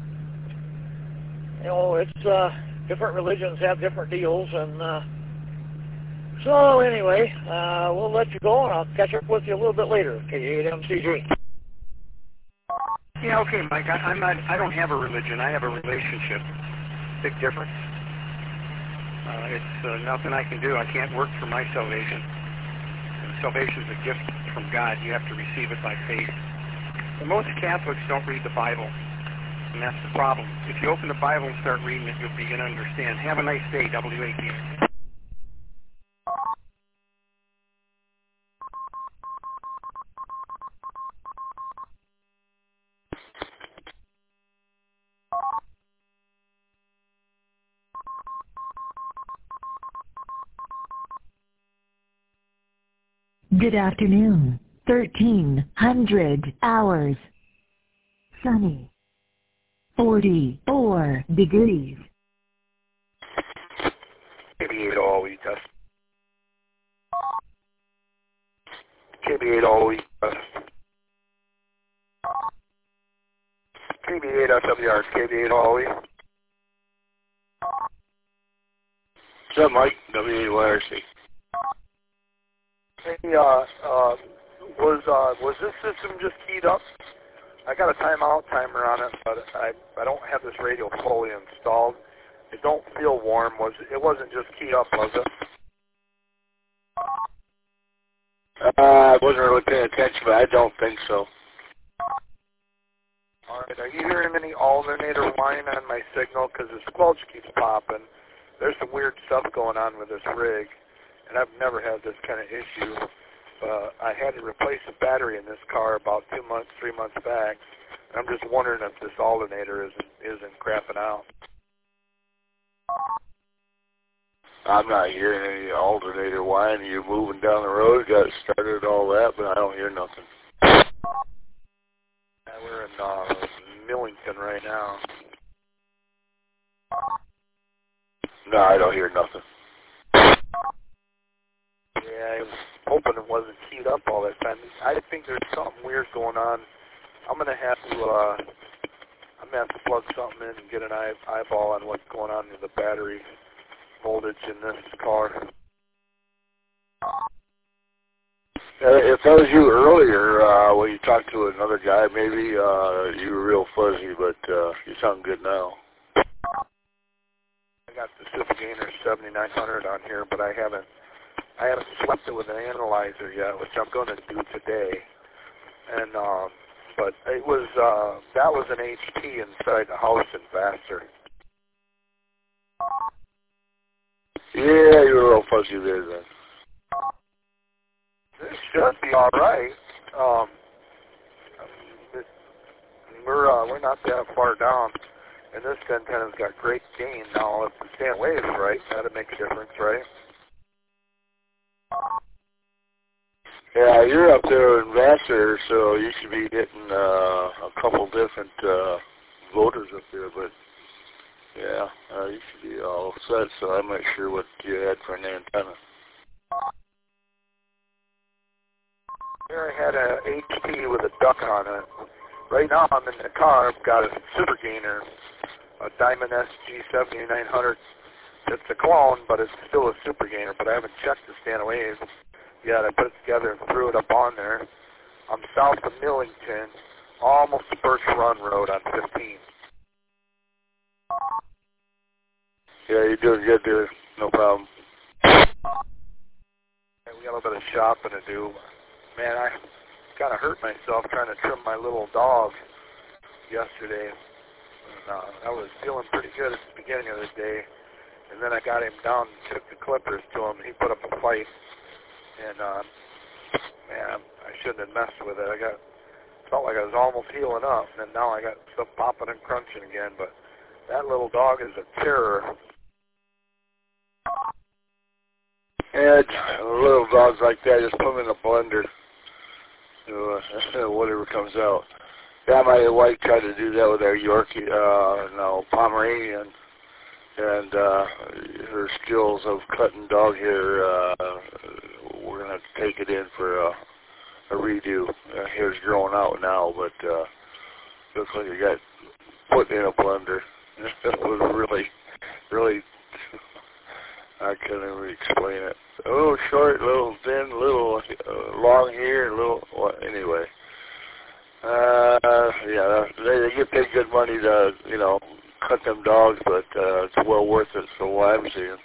you know, it's, uh, different religions have different deals, and, uh, so anyway, uh, we'll let you go, and I'll catch up with you a little bit later, K eight M C G. Yeah, okay, Mike, I, I'm not, I don't have a religion, I have a relationship. Big difference. Uh, it's uh, nothing I can do. I can't work for my salvation. Salvation is a gift from God. You have to receive it by faith. And most Catholics don't read the Bible, and that's the problem. If you open the Bible and start reading it, you'll begin to understand. Have a nice day, W A T. Good afternoon. thirteen hundred hours. Sunny. forty-four degrees. K B eight all week test. K B eight all week test. K B eight F W R, K B eight all week. What's up, Mike? W eight Y R C. Hey, uh, uh, was, uh, was this system just keyed up? I got a timeout timer on it, but I, I don't have this radio fully installed. It don't feel warm. Was it wasn't just keyed up, was it? Uh, I wasn't really paying attention, but I don't think so. All right. Are you hearing any alternator whine on my signal? Because the squelch keeps popping. There's some weird stuff going on with this rig, and I've never had this kind of issue. Uh, I had to replace the battery in this car about two months, three months back. I'm just wondering if this alternator isn't isn't crapping out. I'm not hearing any alternator whine. You're moving down the road, got it started, all that, but I don't hear nothing. Yeah, we're in uh, Millington right now. No, I don't hear nothing. Yeah, I was hoping it wasn't keyed up all that time. I think there's something weird going on. I'm gonna have to, uh, I'm gonna have to plug something in and get an eye, eyeball on what's going on with the battery voltage in this car. Uh, if that was you earlier, uh, when you talked to another guy, maybe uh, you were real fuzzy, but uh, you sound good now. I got the Super Gainer seventy-nine hundred on here, but I haven't, I haven't swept it with an analyzer yet, which I'm going to do today. And um, but it was uh, that was an H P inside the house in Vassar. Yeah, you were real fuzzy there then. This should be all right. Um, it, we're uh, we're not that far down, and this antenna's got great gain. Now, if the stand wave's right, that'd make a difference, right? Yeah, you're up there in Vassar, so you should be getting uh, a couple different uh, voters up there, but yeah, uh, you should be all set, so I'm not sure what you had for an antenna. Here I had a H P with a duck on it. Right now I'm in the car, I've got a Super Gainer, a Diamond S G seventy-nine hundred. It's a clone, but it's still a Super Gainer, but I haven't checked the stand wave yet. I put it together and threw it up on there. I'm south of Millington, almost to Birch Run Road on fifteen. Yeah, you're doing good there. No problem. And we got a little bit of shopping to do. Man, I kind of hurt myself trying to trim my little dog yesterday. And, uh, I was feeling pretty good at the beginning of the day. And then I got him down and took the clippers to him. He put up a fight. And, uh, man, I shouldn't have messed with it. I got felt like I was almost healing up. And now I got stuff popping and crunching again. But that little dog is a terror. And little dogs like that, just put them in a blender. So, uh, whatever comes out. Yeah, my wife tried to do that with our Yorkie, uh, no, Pomeranian, and uh, her skills of cutting dog hair, uh, we're going to have to take it in for a, a redo. Uh, hair's growing out now, but uh, looks like it got put in a blender. It was really, really, I couldn't even explain it. A little short, a little thin, a little uh, long hair, a little, well, anyway. Uh, yeah, they, they get paid good money to, you know, cut them dogs, but uh, it's well worth it, so what I'm seeing.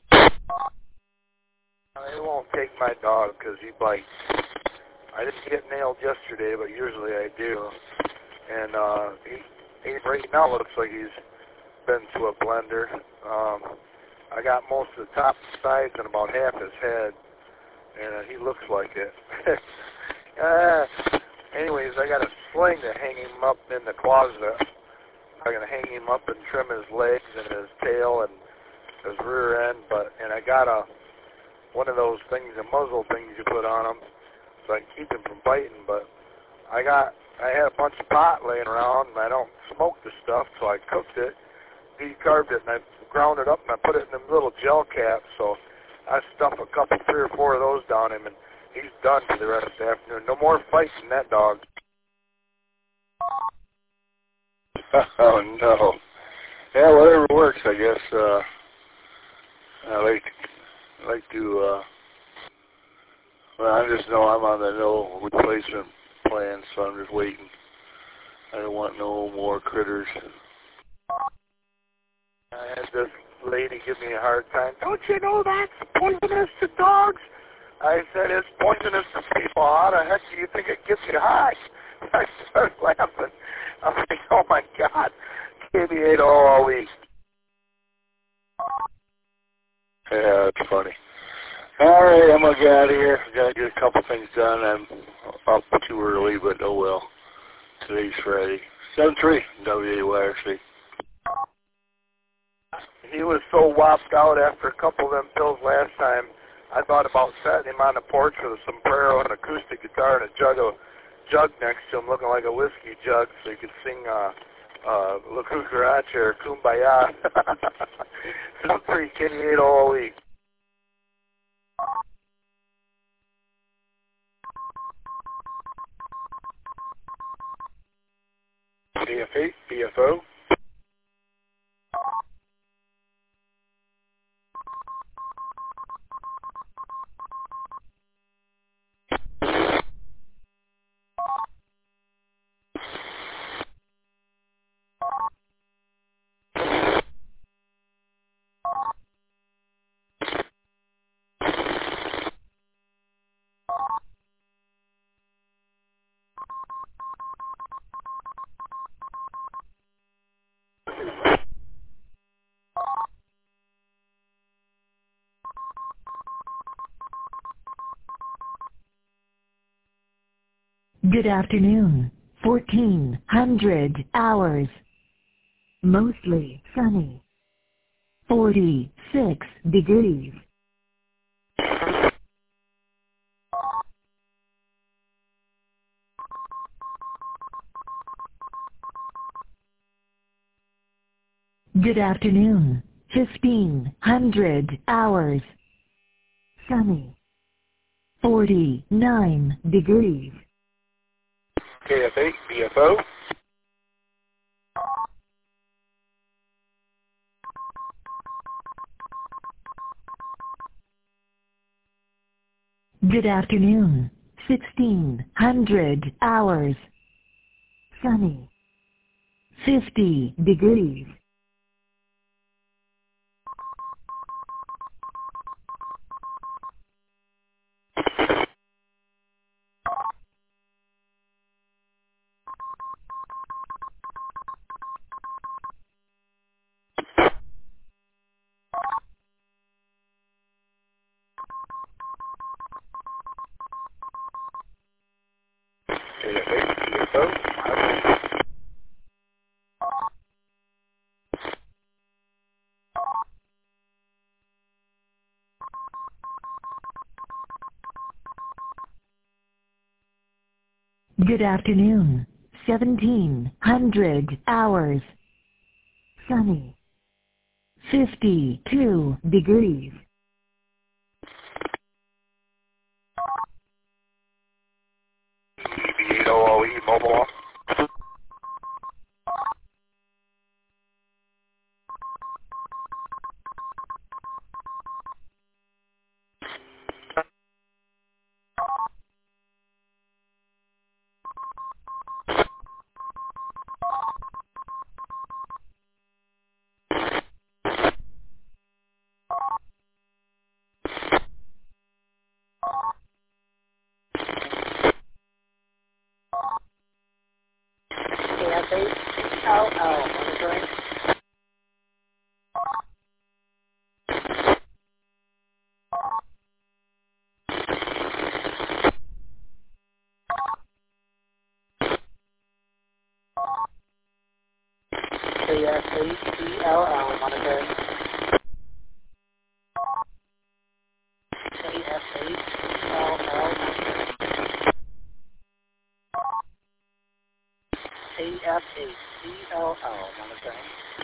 I won't take my dog because he bites. I didn't get nailed yesterday, but usually I do. And uh, he, he right now looks like he's been to a blender. Um, I got most of the top sides and about half his head, and uh, he looks like it. uh, anyways, I got a sling to hang him up in the closet. I'm going to hang him up and trim his legs and his tail and his rear end, but and I got a one of those things, a muzzle things you put on him, so I can keep him from biting. But I got, I had a bunch of pot laying around, and I don't smoke the stuff, so I cooked it, decarbed it, and I ground it up, and I put it in them little gel caps. So I stuffed a couple, three or four of those down him, and he's done for the rest of the afternoon. No more fighting that dog. Oh no. Yeah, whatever works, I guess. Uh, I like I like to. Uh, well, I just know I'm on the no replacement plan, so I'm just waiting. I don't want no more critters. I had this lady give me a hard time. Don't you know that's poisonous to dogs? I said, it's poisonous to people. How the heck do you think it gets you high? I started laughing. I'm like, oh my God. Kitty ate all week. Yeah, that's funny. All right, I'm going to get out of here. I got to get a couple things done. I'm up too early, but oh well. Today's Friday. seven three W A Y R C. He was so whopped out after a couple of them pills last time, I thought about setting him on the porch with a sombrero and an acoustic guitar and a jug of jug next to him, looking like a whiskey jug, so he could sing uh, uh, La Cucaracha or Kumbaya. Some pretty kitty ate all week. B F eight, B F O. Good afternoon. fourteen hundred hours. Mostly sunny. forty-six degrees. Good afternoon. fifteen hundred hours. Sunny. forty-nine degrees. K F eight, B F O. Good afternoon. sixteen hundred hours. Sunny. fifty degrees. K F eight, B F O. Good afternoon. seventeen hundred hours. Sunny. fifty-two degrees. E B eight O O E mobile. K F eight L L, monitoring. K F eight E L L, monitoring. K F eight E L L, monitoring. H C L L, monitoring.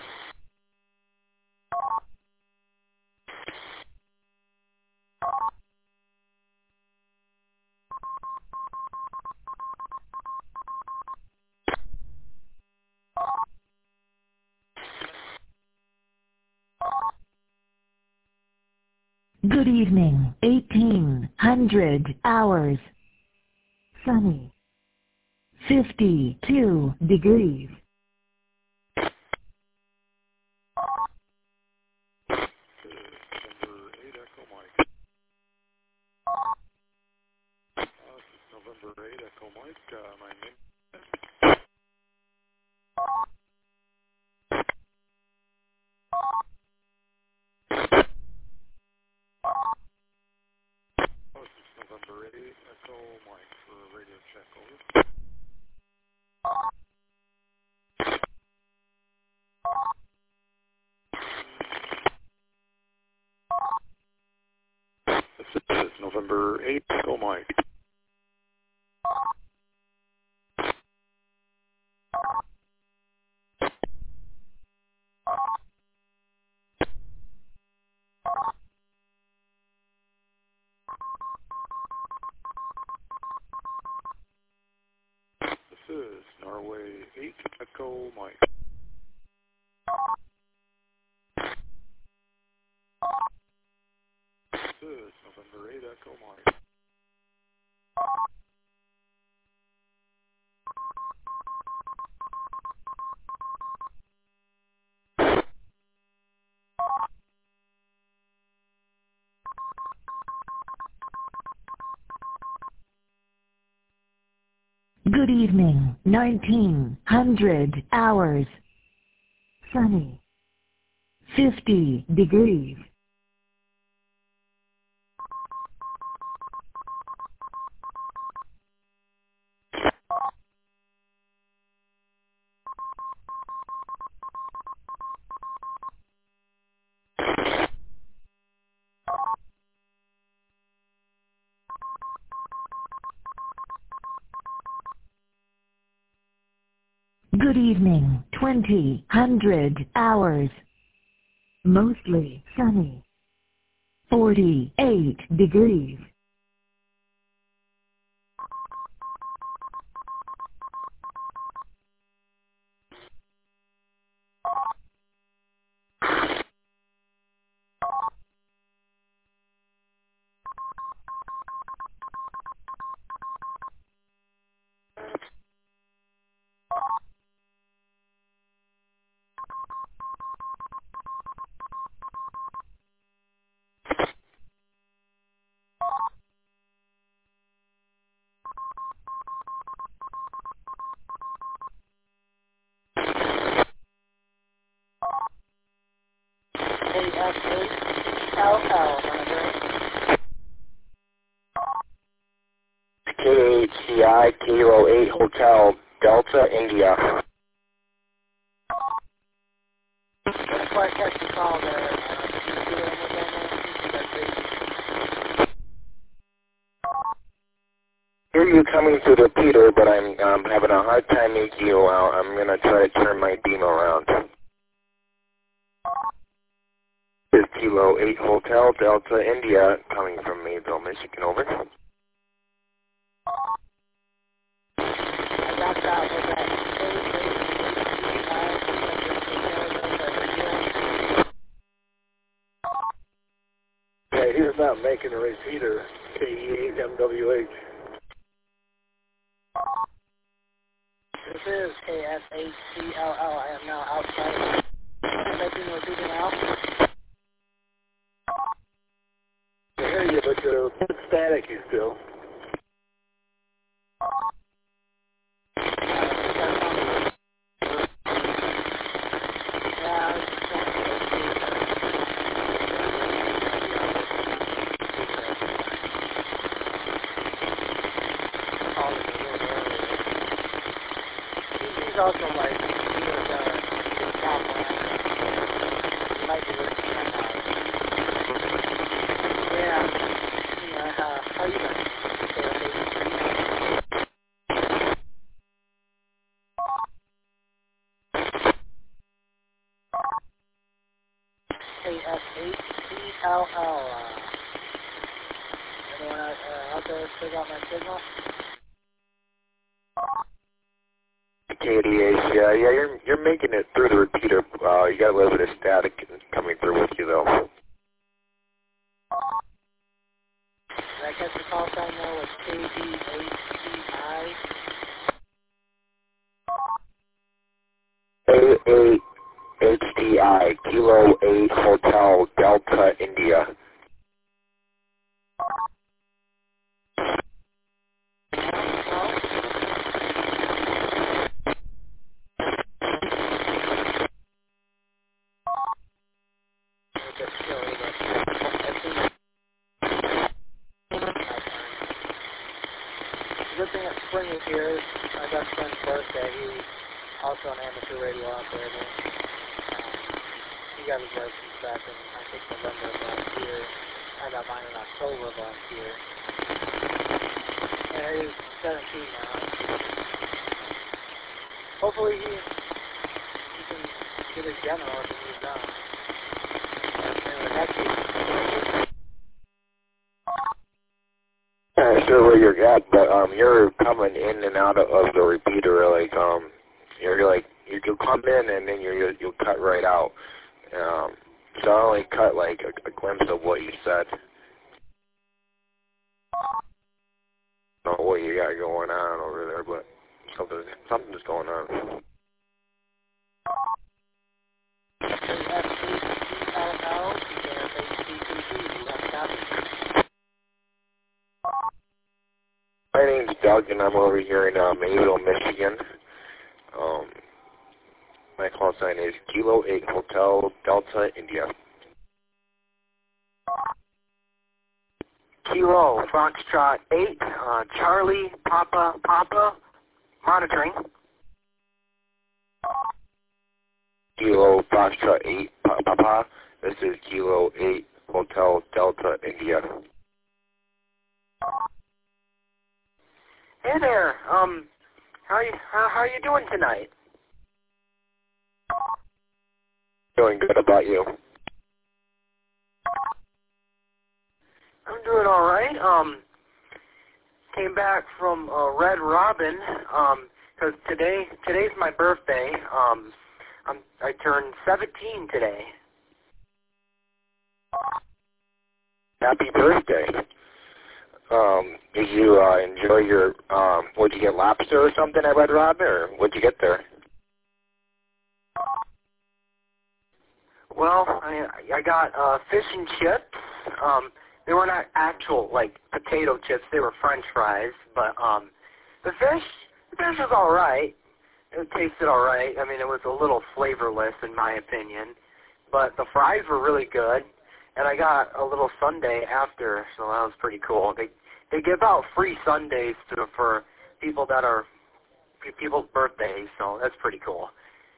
Good evening, eighteen hundred hours. Sunny. fifty-two degrees. November eight, Echo Mike, uh, my name. Oh, this is November eight, Echo Mike for radio check, over. This is November eight, Echo Mike. This is Norway eight, Echo Mike. This is November eight, Echo Mike. Good evening, nineteen hundred hours. Sunny. fifty degrees. Good evening, twenty hundred hours. Mostly sunny. forty-eight degrees. K F H L L, monitoring. K H C I Kilo eight Hotel Delta India. Before I catch the call there, uh, can you do it again? Hear you coming through the repeater, but I'm um, having a hard time making you out. I'm going to try to turn my beam around. This is Kilo eight Hotel Delta India coming from Mayville, Michigan, over. I got that. Was that Yeah, he's not making a repeater. K E eight M W H. This is K S H C L L. I am now outside. Making a repeater now. I hear you, but you're a bit staticky still. He's also like, he was, uh, his top line. He might be working right now. Yeah. Yeah, uh, how are you doing? K F eight C L L. Uh, anyone out, uh, out there still got my signal? K D H, yeah, yeah, you're you're making it through the repeater. Uh, you got a little bit of static coming through with you though. Did I catch the call sign there with K D H C I? A eight H D I, Kilo eight Hotel Delta India. The good thing that Spring is here is my best friend's birthday. He's also an amateur radio operator. Um, he got his license back in, I think, November of last year. I got mine in October of last year. And he's seventeen now. Hopefully he, he can get his general if he moves on. Anyway, that's it. I'm not sure where you're at, but um, you're coming in and out of, of the repeater. Like um, you're like you you'll come in and then you're you'll cut right out. Um, so I only cut like a, a glimpse of what you said. I don't know what you got going on over there, but something something's going on. My name's Doug, and I'm over here in uh, Mayville, Michigan. Um, my call sign is Kilo eight Hotel Delta India. Kilo Foxtrot eight, uh, Charlie Papa Papa, monitoring. Kilo Foxtrot eight Papa. This is Kilo eight Hotel Delta India. Hey there. Um, how you how, how are you doing tonight? Doing good. About you? I'm doing all right. Um, came back from uh, Red Robin. Um, because today today's my birthday. Um, I'm I turned seventeen today. Happy birthday. Um, did you uh, enjoy your, um, would you get lobster or something at Red Robin, or what'd you get there? Well, I, I got uh, fish and chips. Um, they were not actual, like, potato chips. They were French fries. But um, the fish, the fish was all right. It tasted all right. I mean, it was a little flavorless, in my opinion. But the fries were really good. And I got a little sundae after, so that was pretty cool. They they give out free sundaes to, for people that are people's birthdays, so that's pretty cool.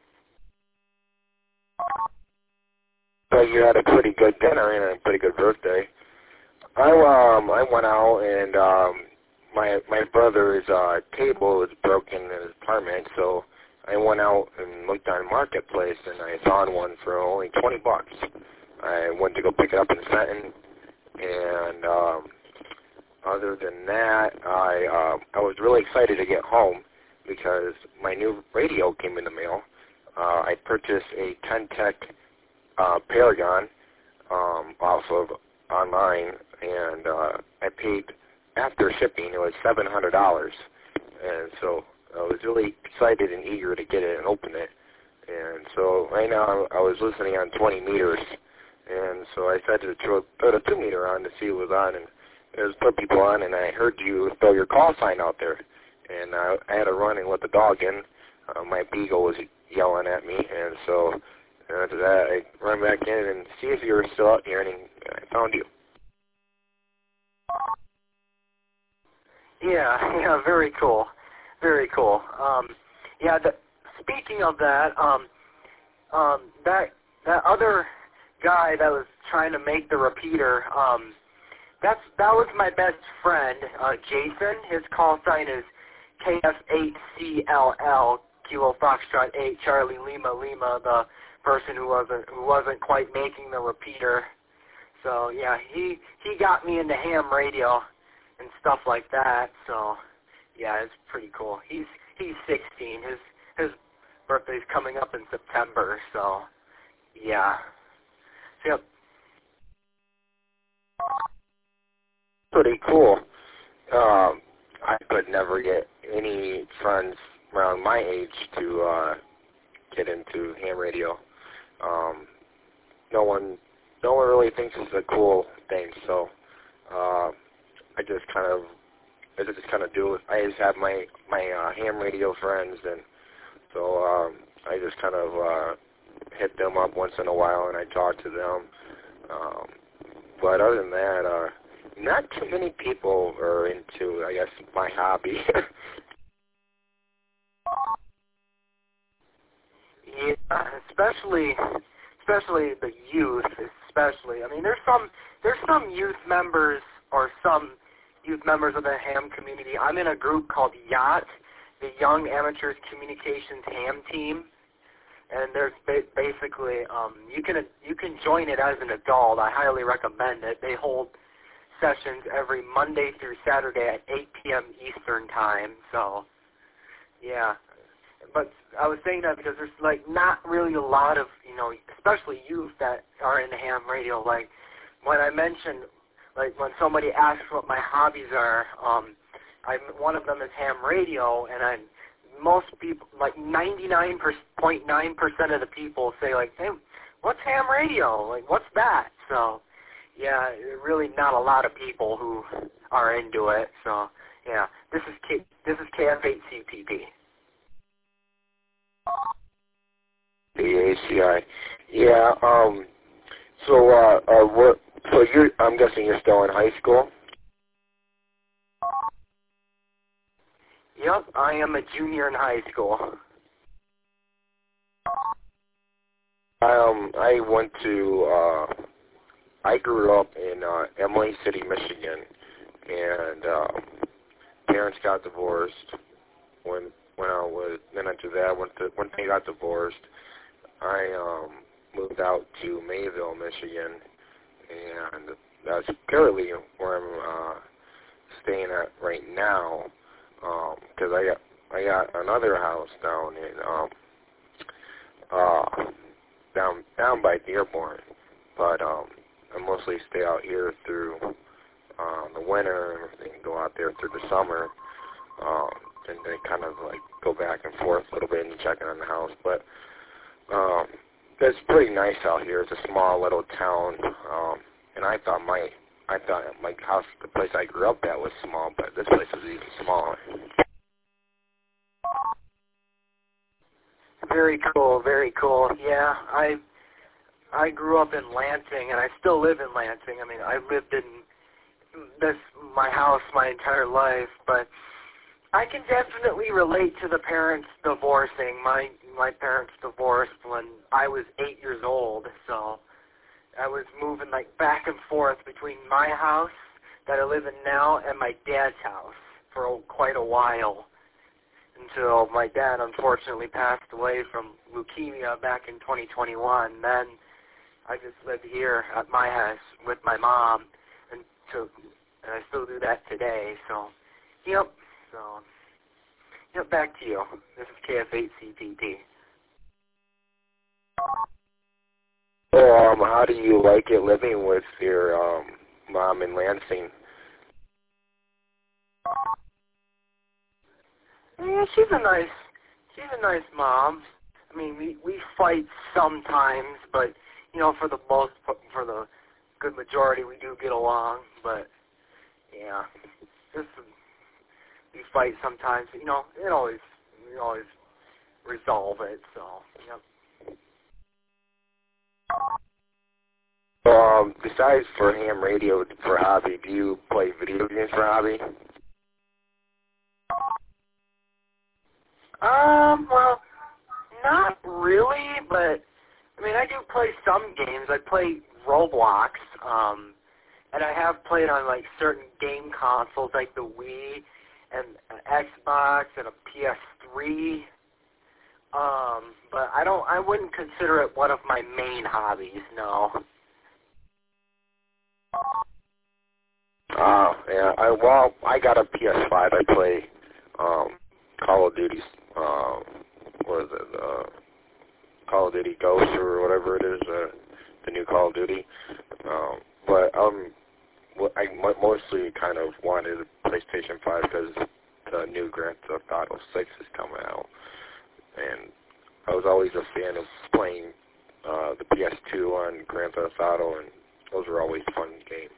So you had a pretty good dinner and a pretty good birthday. I um I went out and um my my brother's uh table was broken in his apartment, so I went out and looked on Marketplace and I found one for only twenty bucks. I went to go pick it up in Fenton, and um, other than that, I uh, I was really excited to get home because my new radio came in the mail. Uh, I purchased a Ten-Tech uh, Paragon um, off of online, and uh, I paid after shipping. It was seven hundred dollars, and so I was really excited and eager to get it and open it. And so right now I was listening on twenty meters. And so I decided to throw, throw the two meter on to see what was on, and it was put people on, and I heard you throw your call sign out there. And uh, I had to run and let the dog in. Uh, my beagle was yelling at me, and so after that I ran back in and see if you were still out here, and I found you. Yeah, yeah, very cool, very cool. Um, yeah, the, speaking of that, um, um, that that other guy that was trying to make the repeater, um, that's that was my best friend, uh, Jason. His call sign is K F eight C L L, Kilo Foxtrot eight, Charlie Lima Lima. The person who wasn't who wasn't quite making the repeater. So yeah, he he got me into ham radio and stuff like that. So yeah, it's pretty cool. He's he's sixteen. His his birthday's coming up in September. So yeah. So, yep. Pretty cool. Um, I could never get any friends around my age to uh, get into ham radio. Um, no one, no one really thinks it's a cool thing. So uh, I just kind of, I just kind of do it. I just have my my uh, ham radio friends, and so um, I just kind of uh, hit them up once in a while, and I talk to them. Um, but other than that, uh, not too many people are into, I guess, my hobby. Yeah, especially, especially the youth. Especially, I mean, there's some there's some youth members or some youth members of the ham community. I'm in a group called Yacht, the Young Amateurs Communications Ham Team, and there's ba- basically um, you can you can join it as an adult. I highly recommend it. They hold sessions every Monday through Saturday at eight p.m. Eastern time. So, yeah. But I was saying that because there's, like, not really a lot of, you know, especially youth that are in ham radio. Like, when I mentioned, like, when somebody asks what my hobbies are, um, I'm, one of them is ham radio, and I, most people, like, ninety-nine point nine percent of the people say, like, hey, what's ham radio? Like, what's that? So, yeah, really not a lot of people who are into it. So, yeah, this is K, this is K F eight C P P. The A C I. Yeah, um, so, uh, uh, what, so you're, I'm guessing you're still in high school? Yep, I am a junior in high school. Um, I went to, uh, I grew up in, uh, Emily City, Michigan, and, uh, parents got divorced when, when I was, then after that, when, the, when they got divorced, I, um, moved out to Mayville, Michigan, and that's currently where I'm, uh, staying at right now, um, because I got, I got another house down in, um, uh, down, down by Dearborn, but, um, I mostly stay out here through, uh, the winter and everything, go out there through the summer, um, and then kind of, like, go back and forth a little bit and check in on the house, but, um, it's pretty nice out here. It's a small little town, um, and I thought my, I thought my house, the place I grew up at was small, but this place is even smaller. Very cool, very cool. Yeah, I, I grew up in Lansing, and I still live in Lansing. I mean, I lived in this my house my entire life, but I can definitely relate to the parents divorcing. My my parents divorced when I was eight years old, so I was moving like back and forth between my house that I live in now and my dad's house for quite a while until my dad unfortunately passed away from leukemia back in twenty twenty-one. Then I just lived here at my house with my mom, and to and I still do that today. So, yep. So. Yep, back to you. This is K F eight C P P. So, um, how do you like it living with your um, mom in Lansing? Yeah, she's a nice, she's a nice mom. I mean, we we fight sometimes, but you know, for the most, for the good majority, we do get along. But yeah, just. We fight sometimes, you know, it always, we always resolve it, so, yep. Um, besides for ham radio for hobby, do you play video games for hobby? Um, well, not really, but, I mean, I do play some games. I play Roblox, um, and I have played on, like, certain game consoles, like the Wii, and an Xbox and a P S three. Um, but I don't. I wouldn't consider it one of my main hobbies. No. Uh, yeah. I well, I got a P S five. I play um, Call of Duty. Uh, what is it? Uh, Call of Duty Ghost or whatever it is. Uh, the new Call of Duty. Um, but um, I mostly kind of wanted a PlayStation five because the new Grand Theft Auto six is coming out, and I was always a fan of playing uh, the P S two on Grand Theft Auto, and those were always fun games.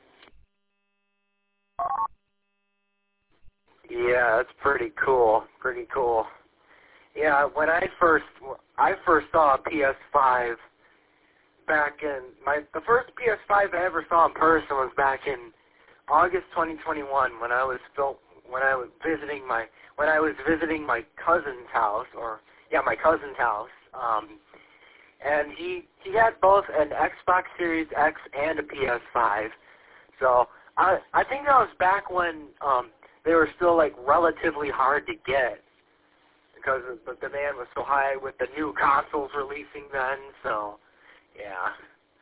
Yeah, that's pretty cool. Pretty cool. Yeah, when I first I first saw a P S five back in my the first P S five I ever saw in person was back in August twenty twenty-one when I was still when I was visiting my when I was visiting my cousin's house or yeah my cousin's house um, and he he had both an Xbox Series X and a P S five, so I I think that was back when um, they were still like relatively hard to get because the demand was so high with the new consoles releasing then. So yeah.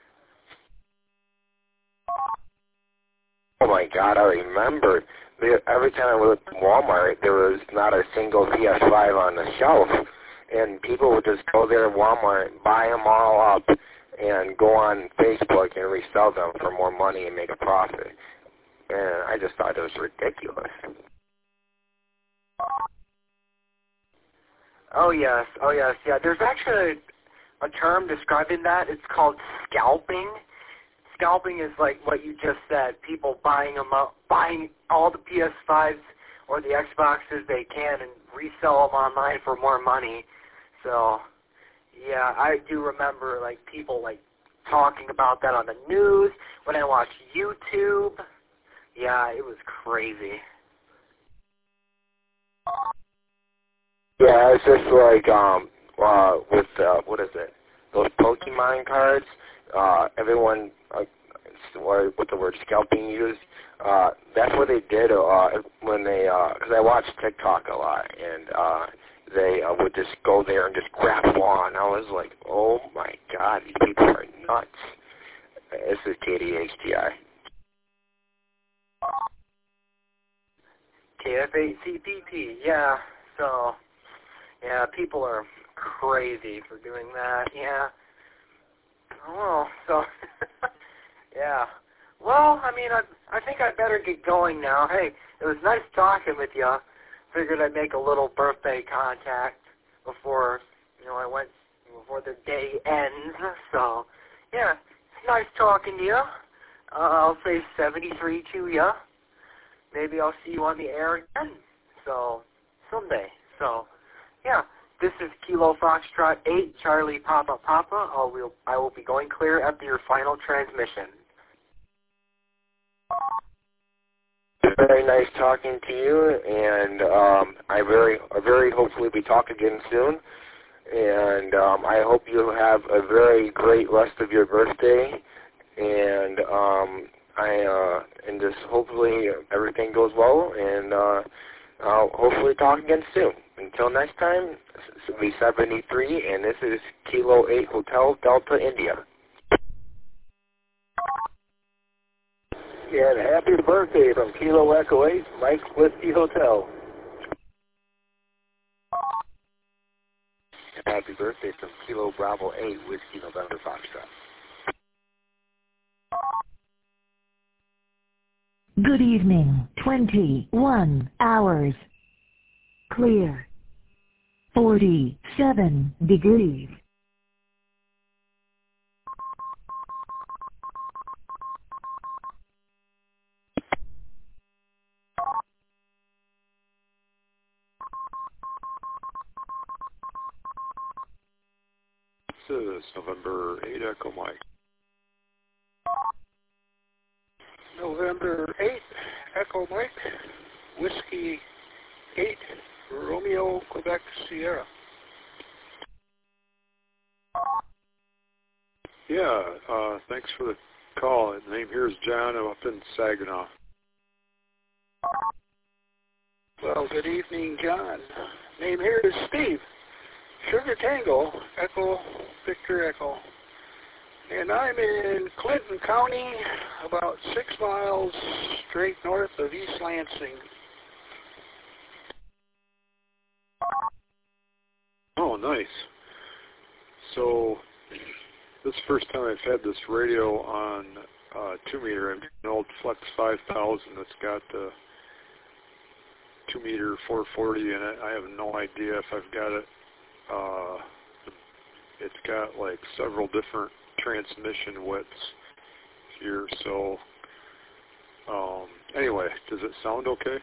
Oh my God, I remember. Every time I went to Walmart, there was not a single P S five on the shelf, and people would just go there to Walmart, buy them all up, and go on Facebook and resell them for more money and make a profit. And I just thought it was ridiculous. Oh yes, oh yes, yeah. There's actually a term describing that. It's called scalping. Scalping is like what you just said. People buying them up, buying all the P S fives or the Xboxes they can and resell them online for more money. So, yeah, I do remember like people like talking about that on the news when I watched YouTube. Yeah, it was crazy. Yeah, it's just like um uh with uh what is it? Those Pokemon cards. Uh, everyone, uh, what the word scalping used. Uh, that's what they did uh, when they, because uh, I watched TikTok a lot, and uh, they uh, would just go there and just grab one. I was like, oh my God, these people are nuts. This is K D H T I. K F eight C P P, yeah. So, yeah, people are crazy for doing that, yeah. Oh, so, yeah. Well, I mean, I I think I better get going now. Hey, it was nice talking with you. Figured I'd make a little birthday contact before, you know, I went, before the day ends. So, yeah, it's nice talking to you. Uh, I'll say seventy-three to you. Maybe I'll see you on the air again. So, someday. So, yeah. This is Kilo Foxtrot eight, Charlie Papa Papa. I will, I will be going clear after your final transmission. Very nice talking to you, and um, I very, I very hopefully we talk again soon. And um, I hope you have a very great rest of your birthday, and um, I uh, and just hopefully everything goes well, and uh, I'll hopefully talk again soon. Until next time, this will be seventy-three, and this is Kilo eight Hotel Delta India. Yeah, and happy birthday from Kilo Echo eight, Mike Whiskey Hotel. Happy birthday from Kilo Bravo eight, Whiskey November Foxtrot. Good evening, twenty-one hours. Clear. forty-seven degrees. This is November eight, Echo Mike. November eighth, Echo Mike, Whiskey eight, Romeo, Quebec, Sierra. Yeah, uh, thanks for the call. The name here is John. I'm up in Saginaw. Well, good evening, John. Name here is Steve. Sugar Tango, Echo, Victor Echo. And I'm in Clinton County, about six miles straight north of East Lansing. Oh, nice. So, this is the first time I've had this radio on uh, two meter. I've got an old Flex five thousand that's got the two meter four forty in it. I have no idea if I've got it. Uh, it's got like several different transmission widths here. So, um, anyway, does it sound okay?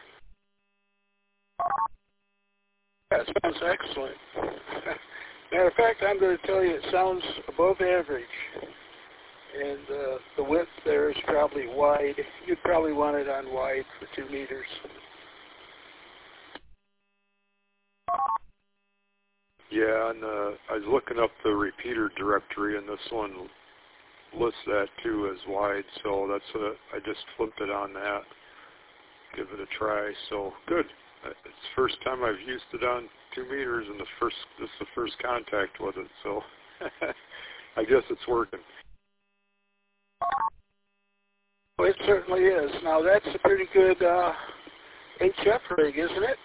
That sounds excellent. Matter of fact, I'm going to tell you it sounds above average. And uh, the width there is probably wide. You'd probably want it on wide for two meters. Yeah, and uh, I was looking up the repeater directory, and this one lists that too as wide. So that's what I just flipped it on that. Give it a try. So good. It's the first time I've used it on two meters, and the first this is the first contact with it. So I guess it's working. Well, it certainly is. Now that's a pretty good uh, H F rig, isn't it?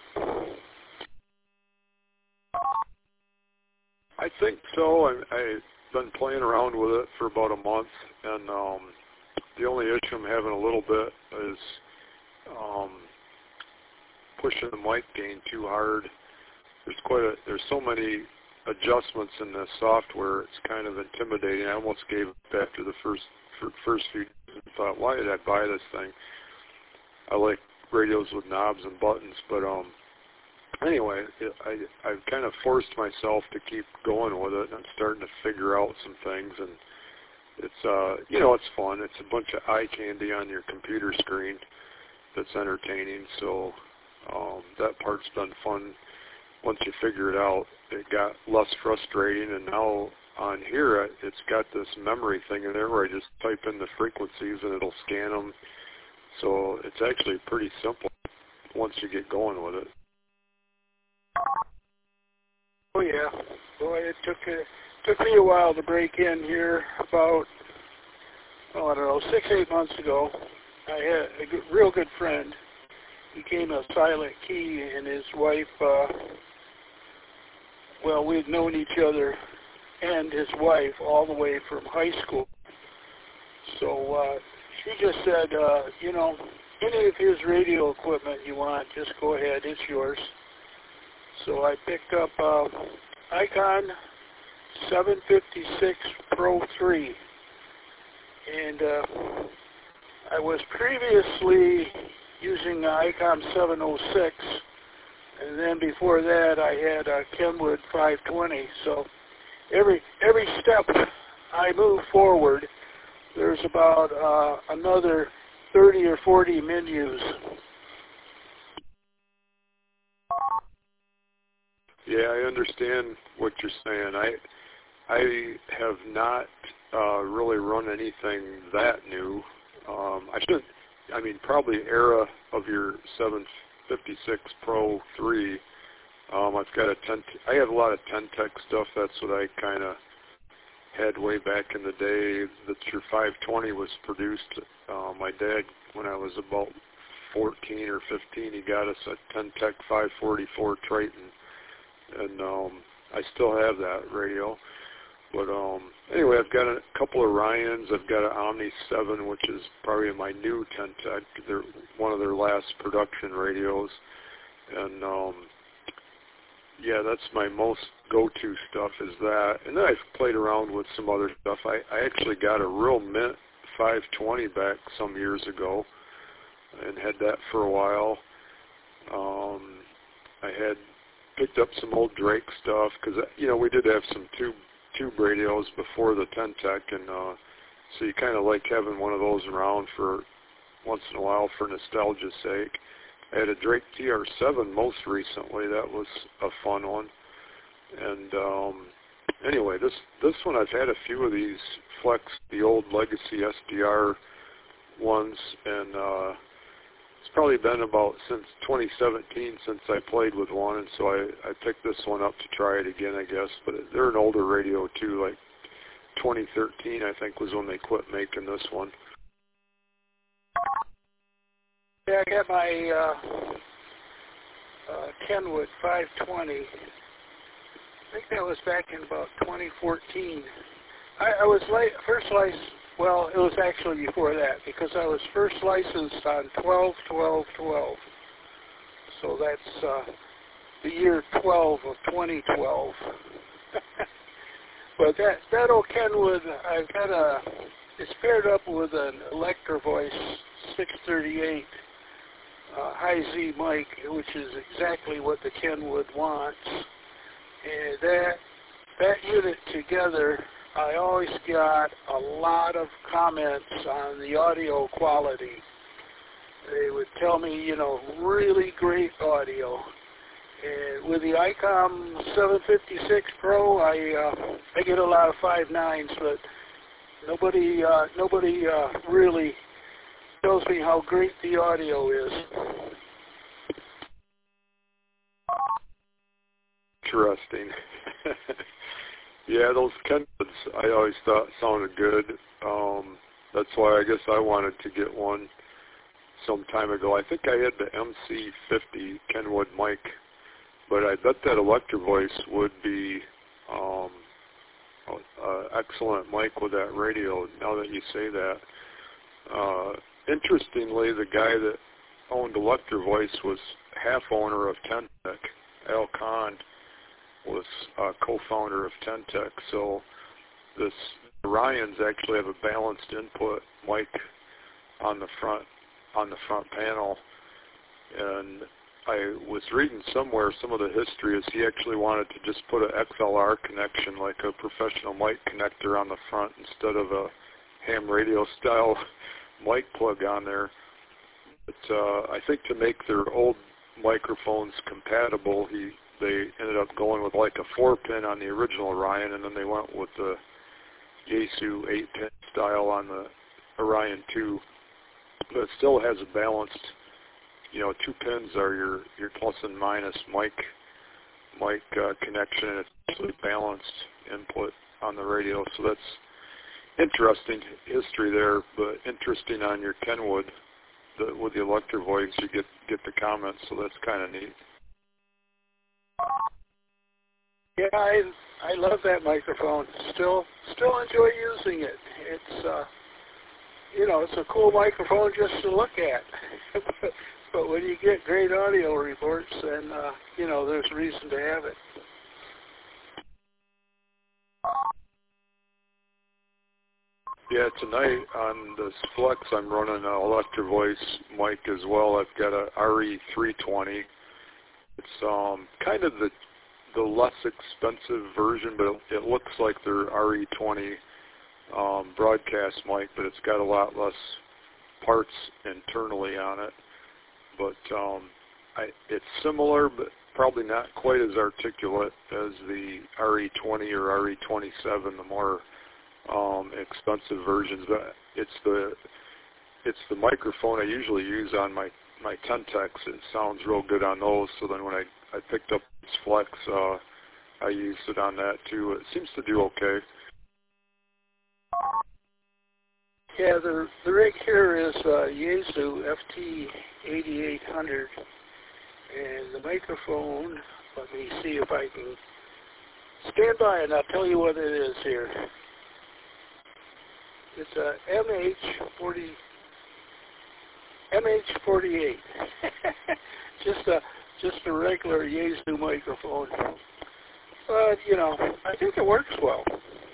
I think so. I, I've been playing around with it for about a month, and um, the only issue I'm having a little bit is um, pushing the mic gain too hard. There's quite a, there's so many adjustments in the software. It's kind of intimidating. I almost gave up after the first first few days and thought, why did I buy this thing? I like radios with knobs and buttons, but um, anyway, it, I I've kind of forced myself to keep going with it, and I'm starting to figure out some things, and it's uh, you know, it's fun. It's a bunch of eye candy on your computer screen that's entertaining. So um, that part's been fun. Once you figure it out, it got less frustrating, and now on here it's got this memory thing in there where I just type in the frequencies and it'll scan them. So it's actually pretty simple once you get going with it. Oh yeah, boy, it took a, took me a while to break in here. About oh, I don't know, six eight months ago, I had a good, real good friend. He came a Silent Key, and his wife. Uh, well, we'd known each other and his wife all the way from high school. So uh, she just said, uh, you know, any of his radio equipment you want, just go ahead, it's yours. So I picked up uh, Icon seven fifty-six Pro three, and uh, I was previously using Icon seven oh six, and then before that I had a Kenwood five twenty. So every every step I move forward, there's about uh, another thirty or forty menus. Yeah, I understand what you're saying. I I have not uh, really run anything that new. Um, I should, I mean, probably era of your seven fifty-six Pro three. Um, I've got a ten. I have a lot of ten-tech stuff. That's what I kind of had way back in the day. That your five twenty was produced. Uh, my dad, when I was about fourteen or fifteen, he got us a ten-tech five forty-four Triton. And um, I still have that radio. But um, anyway, I've got a couple of Ryans. I've got an Omni seven, which is probably my new ten-tech. They're one of their last production radios. And um, yeah, that's my most go-to stuff is that. And then I've played around with some other stuff. I, I actually got a real mint five twenty back some years ago and had that for a while. Um, I had picked up some old Drake stuff because, you know, we did have some tube, tube radios before the ten-tech, and uh, so you kind of like having one of those around for once in a while for nostalgia's sake. I had a Drake T R seven most recently. That was a fun one. And um, anyway, this this one, I've had a few of these Flex, the old legacy S D R ones, and uh, it's probably been about since twenty seventeen since I played with one, and so I, I picked this one up to try it again, I guess. But they're an older radio too, like twenty thirteen I think was when they quit making this one. Yeah, I got my uh, uh, Kenwood five twenty. I think that was back in about twenty fourteen. I, I was li- first licensed, well, it was actually before that, because I was first licensed on twelve twelve twelve. So that's uh, the year twelve of twenty twelve. But that, that old Kenwood, I've got a, it's paired up with an Electro Voice six thirty-eight uh, high Z mic, which is exactly what the Kenwood wants. And that that unit together, I always got a lot of comments on the audio quality. They would tell me, you know, really great audio. And with the ICOM seven fifty-six Pro, I uh, I get a lot of five nines, but nobody uh, nobody uh, really tells me how great the audio is. Interesting. Yeah, those Kenwoods I always thought sounded good. Um, that's why I guess I wanted to get one some time ago. I think I had the M C fifty Kenwood mic, but I bet that Electro Voice would be um, an excellent mic with that radio, now that you say that. Uh, interestingly, the guy that owned Electro Voice was half owner of Ten-Tech. Al Kahn was uh, co-founder of Ten-Tech. So this Orions actually have a balanced input mic on the front on the front panel, and I was reading somewhere some of the history is he actually wanted to just put an X L R connection, like a professional mic connector on the front instead of a ham radio style mic plug on there. But uh, I think to make their old microphones compatible, he they ended up going with like a four pin on the original Orion, and then they went with the Yaesu eight pin style on the Orion two. But it still has a balanced, you know, two pins are your, your plus and minus mic mic uh, connection, and it's actually balanced input on the radio. So that's interesting history there, but interesting on your Kenwood. The, with the Electro Voice, you get get the comments, so that's kind of neat. Yeah, I I love that microphone. Still still enjoy using it. It's uh, you know, it's a cool microphone just to look at. but, but when you get great audio reports, then uh, you know, there's reason to have it. Yeah, tonight on this Flex, I'm running an Electro Voice mic as well. I've got a R E three twenty. It's um, kind of the the less expensive version, but it, it looks like their R E twenty um, broadcast mic, but it's got a lot less parts internally on it. But um, I, it's similar, but probably not quite as articulate as the R E twenty or R E twenty-seven, the more um, expensive versions. But it's the it's the microphone I usually use on my my Ten-Techs. It sounds real good on those. So then when I, I picked up this Flex, uh, I used it on that too. It seems to do okay. Yeah, the the rig here is uh, Yaesu F T eighty-eight hundred, and the microphone. Let me see if I can stand by, and I'll tell you what it is here. It's a M H forty. M H forty-eight. just a just a regular Yaesu microphone. But you know, I think it works well.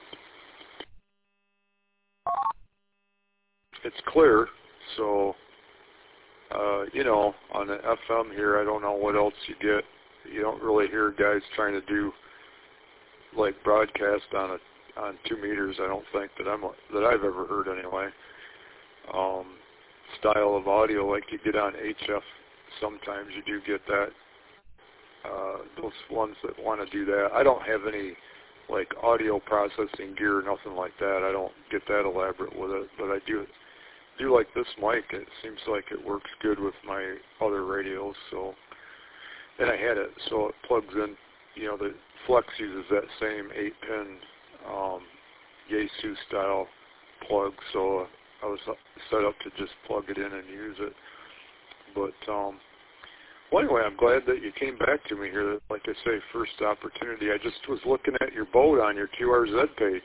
It's clear, so uh, you know, on the F M here, I don't know what else you get. You don't really hear guys trying to do like broadcast on a on two meters. I don't think that I'm that I've ever heard anyway. Um, style of audio like you get on H F. Sometimes you do get that. Uh, those ones that want to do that. I don't have any like audio processing gear or nothing like that. I don't get that elaborate with it, but I do do like this mic. It seems like it works good with my other radios. So, and I had it, so it plugs in. You know, the Flex uses that same eight-pin um, Yaesu style plug, so I was set up to just plug it in and use it. But um, well, anyway, I'm glad that you came back to me here. Like I say, first opportunity. I just was looking at your boat on your Q R Z page.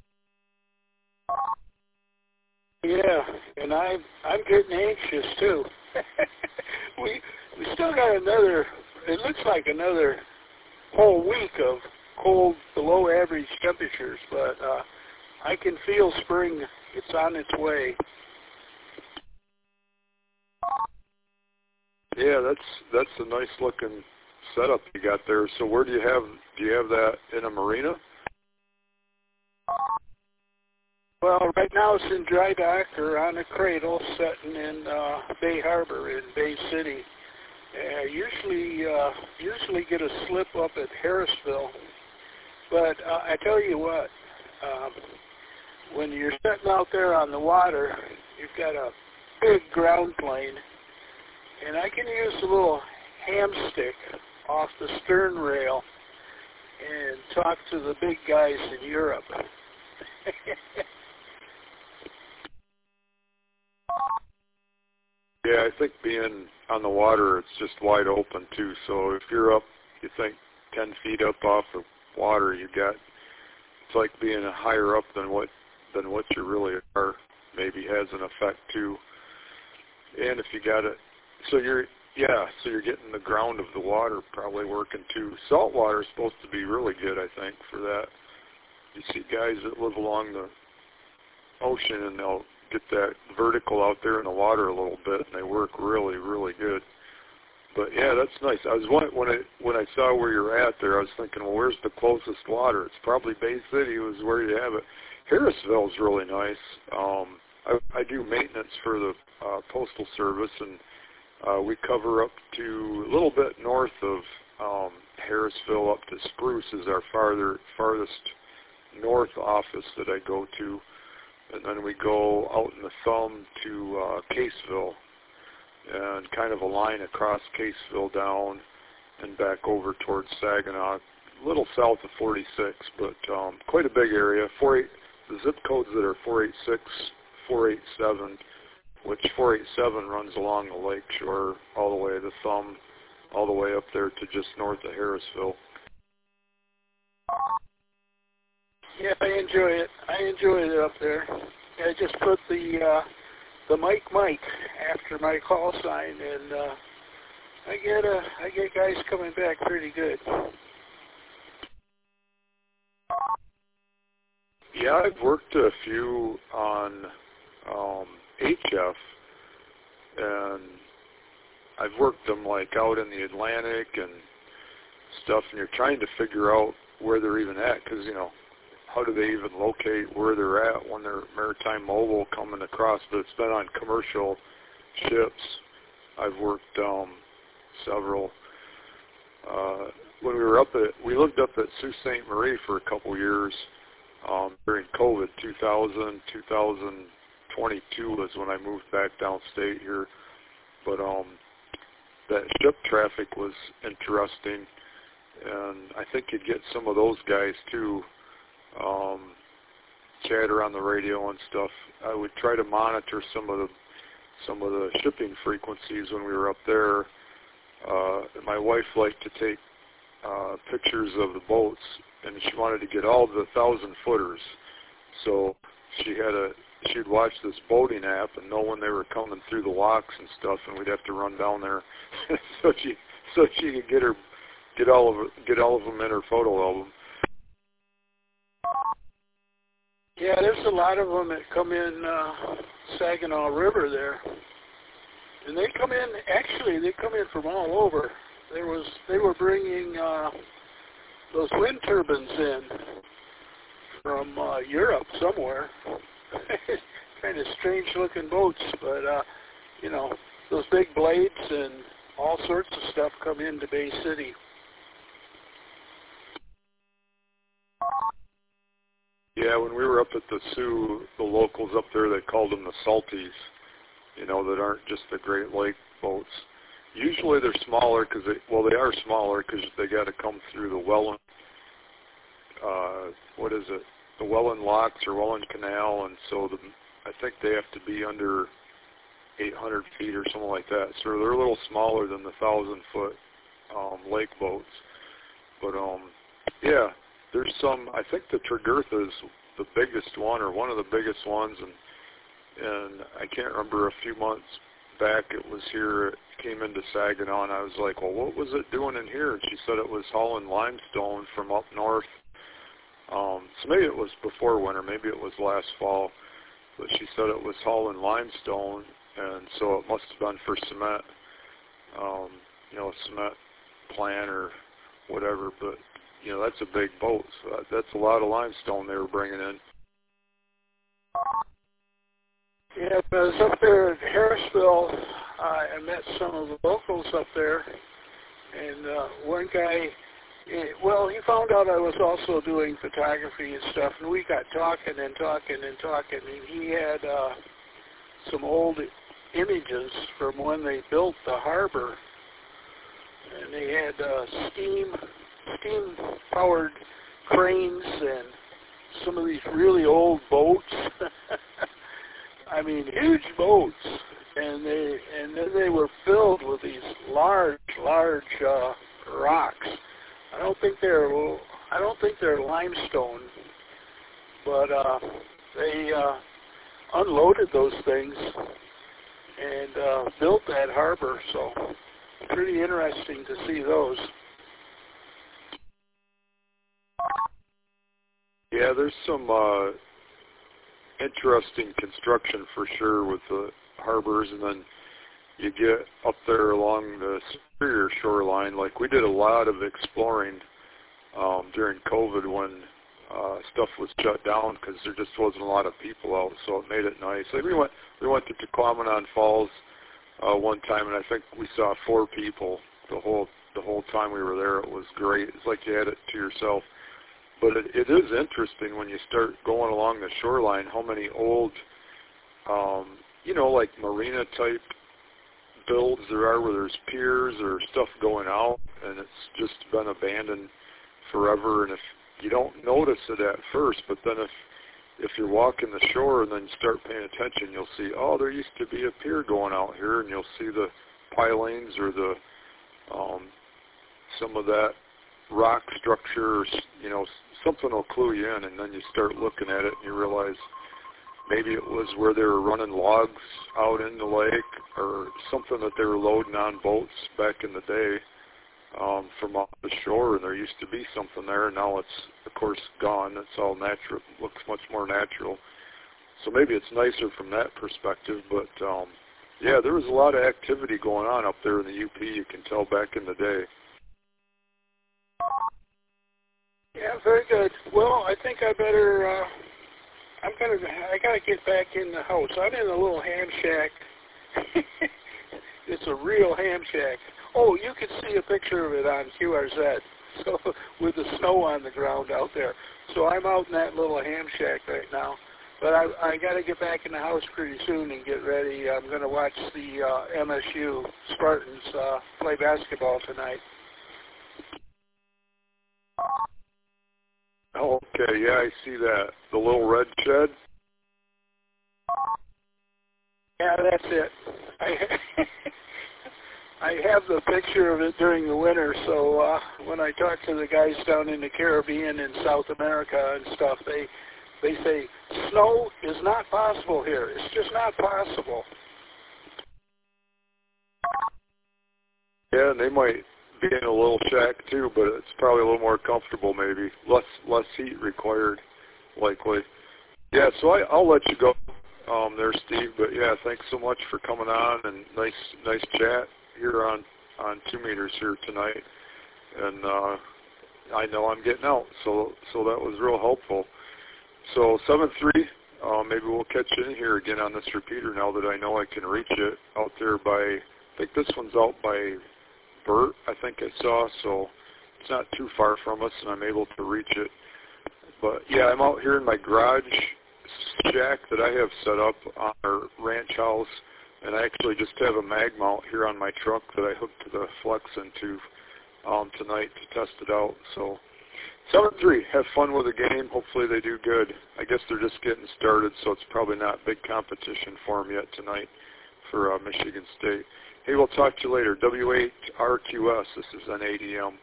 Yeah, and I'm I'm getting anxious too. we we still got another. It looks like another whole week of cold, below average temperatures, but uh, I can feel spring. It's on its way. Yeah, that's that's a nice looking setup you got there. So where do you have do you have that in a marina? Well, right now it's in dry dock or on a cradle, sitting in uh, Bay Harbor in Bay City. I usually uh, usually get a slip up at Harrisville, but uh, I tell you what, um, when you're sitting out there on the water, you've got a big ground plane, and I can use a little ham stick off the stern rail and talk to the big guys in Europe. Yeah, I think being on the water, it's just wide open too. So if you're up, you think ten feet up off the water, you got, it's like being higher up than what than what you really are. Maybe has an effect too. And if you got it, so you're yeah, so you're getting the ground of the water probably working too. Salt water is supposed to be really good, I think, for that. You see guys that live along the ocean and they'll get that vertical out there in the water a little bit, and they work really, really good. But yeah, that's nice. I was when I when I saw where you're at there, I was thinking, well, where's the closest water? It's probably Bay City was where you have it. Harrisville's really nice. Um, I, I do maintenance for the uh, Postal Service, and uh, we cover up to a little bit north of um, Harrisville up to Spruce is our farther farthest north office that I go to. And then we go out in the thumb to uh, Caseville, and kind of a line across Caseville down and back over towards Saginaw, a little south of forty-six, but um, quite a big area. four eight, the zip codes that are four eight six, four eight seven, which four eight seven runs along the lake shore all the way to the thumb, all the way up there to just north of Harrisville. Yeah, I enjoy it. I enjoy it up there. I just put the uh, the Mike Mike after my call sign, and uh, I get uh, I get guys coming back pretty good. Yeah, I've worked a few on um, H F, and I've worked them like out in the Atlantic and stuff, and you're trying to figure out where they're even at, because, you know, how do they even locate where they're at when they're maritime mobile coming across? But it's been on commercial ships. I've worked um, several. Uh, when we were up at, we lived up at Sault Ste. Marie for a couple years um, during COVID. two thousand, two thousand twenty-two was when I moved back downstate here. But um, that ship traffic was interesting, and I think you'd get some of those guys too. Um, chatter on the radio and stuff. I would try to monitor some of the some of the shipping frequencies when we were up there. Uh, my wife liked to take uh, pictures of the boats, and she wanted to get all the thousand footers. So she had a she'd watch this boating app and know when they were coming through the locks and stuff, and we'd have to run down there so she so she could get her get all of get all of them in her photo album. Yeah, there's a lot of them that come in uh, Saginaw River there, and they come in. Actually, they come in from all over. There was they were bringing uh, those wind turbines in from uh, Europe somewhere. Kind of strange-looking boats, but uh, you know, those big blades and all sorts of stuff come into Bay City. Yeah, when we were up at the Sioux, the locals up there, they called them the Salties. you know, that aren't just the Great Lake boats. Usually they're smaller because they, well, they are smaller because they got to come through the Welland, uh, what is it, the Welland Locks or Welland Canal, and so the, I think they have to be under eight hundred feet or something like that. So they're a little smaller than the thousand foot um, lake boats. But um, yeah, there's some. I think the Tregurtha is the biggest one, or one of the biggest ones, and and I can't remember, a few months back it was here. It came into Saginaw, and I was like, well, what was it doing in here? And she said it was hauling limestone from up north. Um, so maybe it was before winter, maybe it was last fall, but she said it was hauling limestone, and so it must have been for cement, um, you know, a cement plant or whatever. But you know, that's a big boat, so that, that's a lot of limestone they were bringing in. Yeah, I was up there at Harrisville. Uh, I met some of the locals up there, and uh, one guy, it, well, he found out I was also doing photography and stuff, and we got talking and talking and talking, and he had uh, some old images from when they built the harbor, and they had uh, steam, steam-powered cranes and some of these really old boats. I mean, huge boats, and they and then they were filled with these large, large uh, rocks. I don't think they're I don't think they're limestone, but uh, they uh, unloaded those things and uh, built that harbor. So pretty interesting to see those. Yeah, there's some uh, interesting construction for sure with the harbors, and then you get up there along the Superior shoreline. Like, we did a lot of exploring um, during COVID when uh, stuff was shut down because there just wasn't a lot of people out, so it made it nice. Like, we went we went to Tequamanon Falls uh, one time, and I think we saw four people the whole the whole time we were there. It was great. It's like you had it to yourself. But it, it is interesting when you start going along the shoreline how many old, um, you know, like marina-type builds there are where there's piers or stuff going out, and it's just been abandoned forever. And if you don't notice it at first, but then if if you're walking the shore and then you start paying attention, you'll see, oh, there used to be a pier going out here, and you'll see the pilings or the um, some of that rock structure, or, you know, something will clue you in, and then you start looking at it and you realize maybe it was where they were running logs out in the lake, or something that they were loading on boats back in the day um, from off the shore, and there used to be something there, and now it's, of course, gone. It's all natural. It looks much more natural. So maybe it's nicer from that perspective, but um, yeah, there was a lot of activity going on up there in the U P, you can tell, back in the day. Yeah, very good. Well, I think I better, uh, I'm gonna, I gotta get back in the house. I'm in a little ham shack. It's a real ham shack. Oh, you can see a picture of it on Q R Z, so, with the snow on the ground out there. So I'm out in that little ham shack right now. But I, I gotta get back in the house pretty soon and get ready. I'm gonna watch the uh, M S U Spartans uh, play basketball tonight. Oh, okay, yeah, I see that. The little red shed? Yeah, that's it. I I have the picture of it during the winter, so uh, when I talk to the guys down in the Caribbean and South America and stuff, they they say, snow is not possible here. It's just not possible. Yeah, and they might be in a little shack too, but it's probably a little more comfortable, maybe less less heat required, likely. Yeah, so I, I'll let you go um, there, Steve. But yeah, thanks so much for coming on, and nice nice chat here on on Two Meters here tonight. And uh, I know I'm getting out, so so that was real helpful. So seven three, uh, maybe we'll catch you in here again on this repeater now that I know I can reach it out there by. I think this one's out by Bert, I think I saw, so it's not too far from us, and I'm able to reach it. But yeah, I'm out here in my garage shack that I have set up on our ranch house. and I actually just have a mag mount here on my truck that I hooked to the Flex into um, tonight to test it out. So seven three, have fun with the game. Hopefully they do good. I guess they're just getting started, so it's probably not big competition for them yet tonight for uh, Michigan State. Hey, we'll talk to you later. W eight R Q S, this is N eight E M.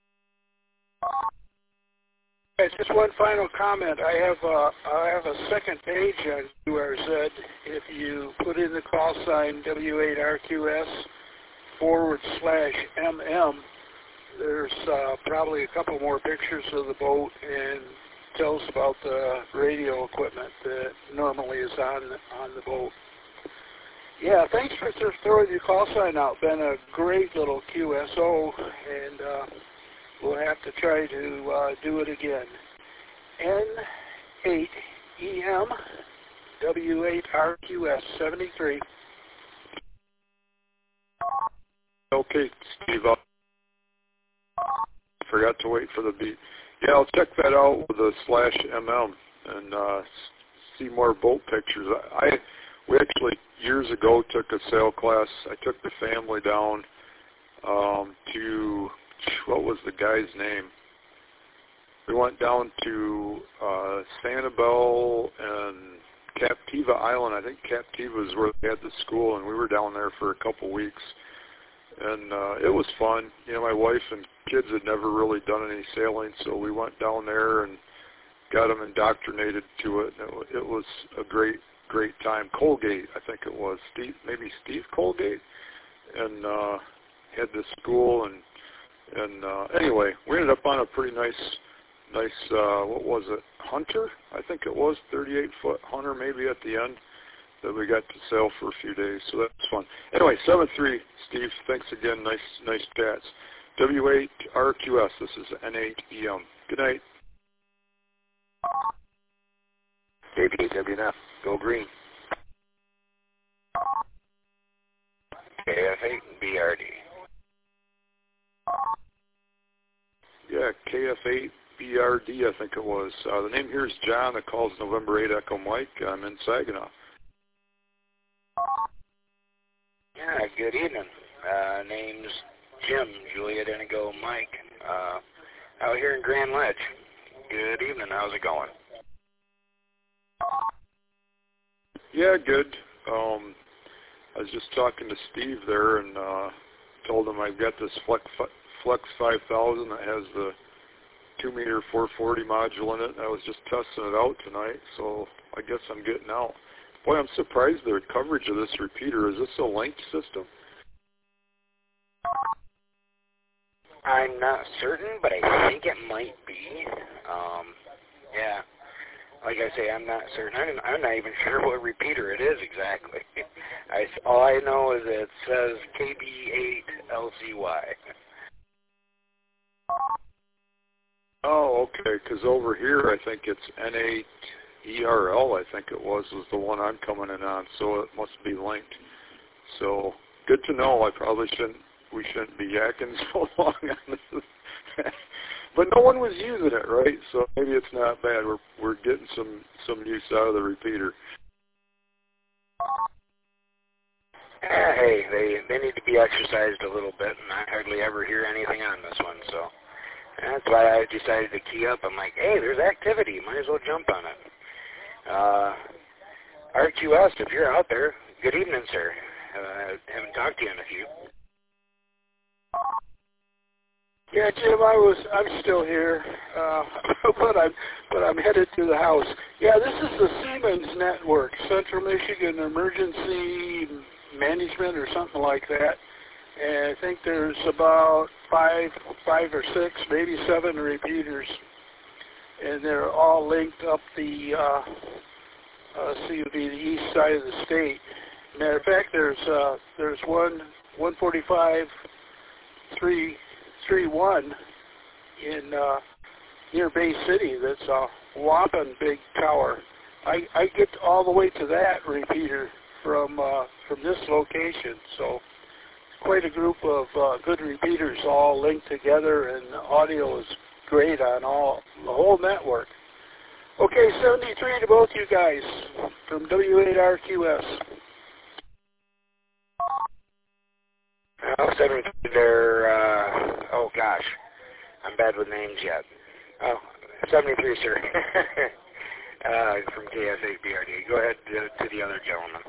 Just one final comment. I have a, I have a second page on Q R Z. If you put in the call sign W eight R Q S forward slash M M, there's uh, probably a couple more pictures of the boat and tells about the radio equipment that normally is on on the boat. Yeah, thanks for throwing your call sign out. Been a great little Q S O, and uh, we'll have to try to uh, do it again. N eight E M W eight R Q S seventy-three. Okay, Steve. I forgot to wait for the beat. Yeah, I'll check that out with the slash M M and uh, see more boat pictures. I we actually years ago took a sail class. I took the family down um, to, what was the guy's name? We went down to uh, Sanibel and Captiva Island. I think Captiva is where they had the school, and we were down there for a couple weeks. And uh, it was fun. You know, my wife and kids had never really done any sailing, so we went down there and got them indoctrinated to it. And it, it was a great, great time. Colgate, I think it was. Steve, maybe Steve Colgate, and uh, had this school. And and uh, anyway, we ended up on a pretty nice, nice. Uh, what was it? Hunter, I think it was, thirty-eight foot Hunter, maybe at the end, that we got to sail for a few days. So that was fun. Anyway, seven three, Steve. Thanks again. Nice, nice chats. W eight R Q S. This is N eight E M. Good night. J B W N F. Go green. K F eight B R D. Yeah, K F eight B R D, I think it was. Uh, the name here is John. The call's November eight Echo Mike. I'm in Saginaw. Yeah, good evening. Uh, name's Jim, Juliet Indigo Mike. Uh, out here in Grand Ledge. Good evening. How's it going? Yeah, good. Um, I was just talking to Steve there and uh, told him I've got this Flex, Flex five thousand that has the two meter four forty module in it. I was just testing it out tonight, so I guess I'm getting out. Boy, I'm surprised the coverage of this repeater. Is this a linked system? I'm not certain, but I think it might be. Um, yeah. Like I say, I'm not certain. I'm, I'm not even sure what repeater it is exactly. I, all I know is it says K B eight L C Y. Oh, okay, because over here I think it's N eight E R L, I think it was, was the one I'm coming in on, so it must be linked. So, good to know. I probably shouldn't, we shouldn't be yakking so long on this. But no one was using it, right? So maybe it's not bad. We're we're getting some, some use out of the repeater. Uh, hey, they they need to be exercised a little bit, and I hardly ever hear anything on this one, so that's why I decided to key up. I'm like, hey, there's activity. Might as well jump on it. Uh, R Q S, if you're out there, good evening, sir. Uh, haven't talked to you in a few. Yeah, Jim, I was. I'm still here, uh, but I'm but I'm headed to the house. Yeah, this is the Siemens Network, Central Michigan Emergency Management, or something like that. And I think there's about five, five or six, maybe seven repeaters, and they're all linked up the uh, uh, C would be the east side of the state. Matter of fact, there's uh, there's one one forty-five three. three one in uh, near Bay City. That's a whopping big tower. I, I get all the way to that repeater from uh, from this location. So quite a group of uh, good repeaters all linked together, and the audio is great on all the whole network. Okay, seventy-three to both you guys from W eight R Q S. seventy-three there, uh, oh gosh, I'm bad with names yet. Oh, seventy-three, sir, uh, from K S eight B R D. Go ahead to, to the other gentleman.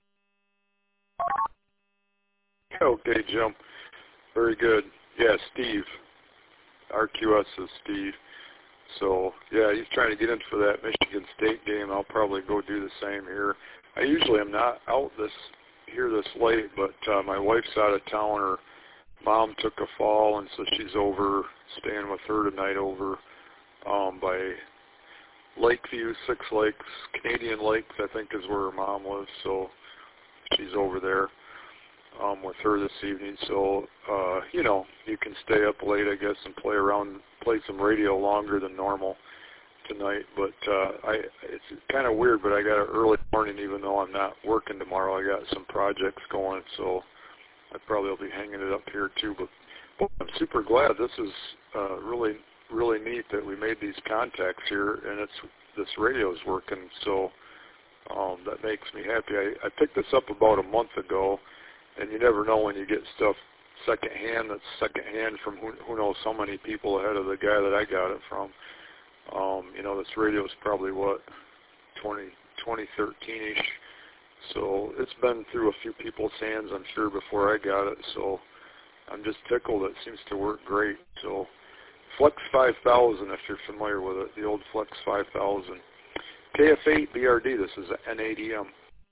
Okay, Jim. Very good. Yeah, Steve. R Q S is Steve. So, yeah, he's trying to get in for that Michigan State game. I'll probably go do the same here. I usually am not out this here this late, but uh, my wife's out of town. Her mom took a fall, and so she's over, staying with her tonight over um, by Lakeview, Six Lakes, Canadian Lakes, I think is where her mom lives. So she's over there um, with her this evening. So, uh, you know, you can stay up late, I guess, and play around, play some radio longer than normal tonight. But uh, I, it's kind of weird, but I got an early morning even though I'm not working tomorrow. I got some projects going, so I probably will be hanging it up here too. But, but I'm super glad. This is uh, really, really neat that we made these contacts here, and it's this radio is working. So um, that makes me happy. I, I picked this up about a month ago, and you never know when you get stuff secondhand that's secondhand from who, who knows how many people ahead of the guy that I got it from. Um, you know, this radio is probably, what, twenty, twenty thirteen-ish. So it's been through a few people's hands, I'm sure, before I got it. So I'm just tickled. It seems to work great. So Flex five thousand, if you're familiar with it, the old Flex five thousand. K F eight B R D, this is N eighty M.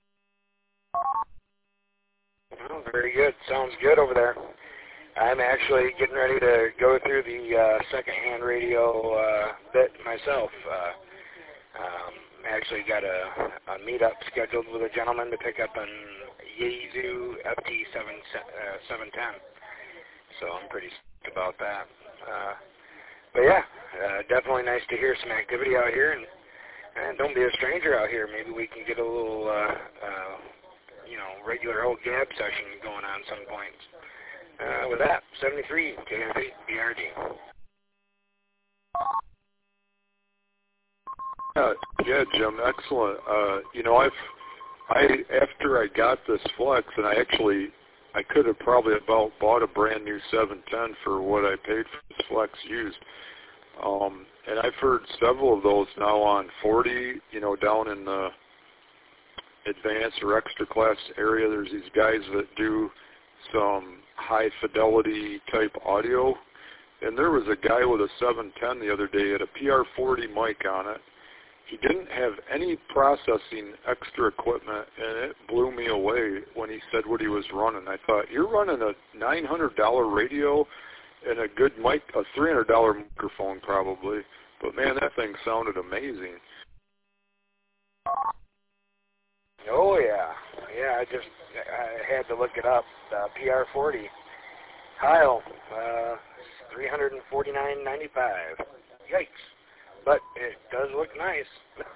Well, very good. Sounds good over there. I'm actually getting ready to go through the uh, second-hand radio uh, bit myself. Uh, um, actually got a, a meetup scheduled with a gentleman to pick up an Yaesu F T seven ten. So I'm pretty stoked about that. Uh, but yeah, uh, definitely nice to hear some activity out here, and, and don't be a stranger out here. Maybe we can get a little, uh, uh, you know, regular old gab session going on some point. Uh, with that, seventy-three, K F eight B R D. Uh, yeah, Jim, excellent. Uh, you know, I've, I after I got this Flex, and I actually, I could have probably about bought a brand new seven ten for what I paid for this Flex used. Um, and I've heard several of those now on forty, you know, down in the advanced or extra class area. There's these guys that do some high fidelity type audio, and there was a guy with a seven ten the other day, had a P R forty mic on it. He didn't have any processing extra equipment, and it blew me away when he said what he was running. I thought, you're running a nine hundred dollars radio and a good mic, a three hundred dollars microphone probably, but man, that thing sounded amazing. Oh yeah, yeah. I just I had to look it up. Uh, P R forty, Heil, uh, three hundred and forty-nine ninety-five. Yikes! But it does look nice.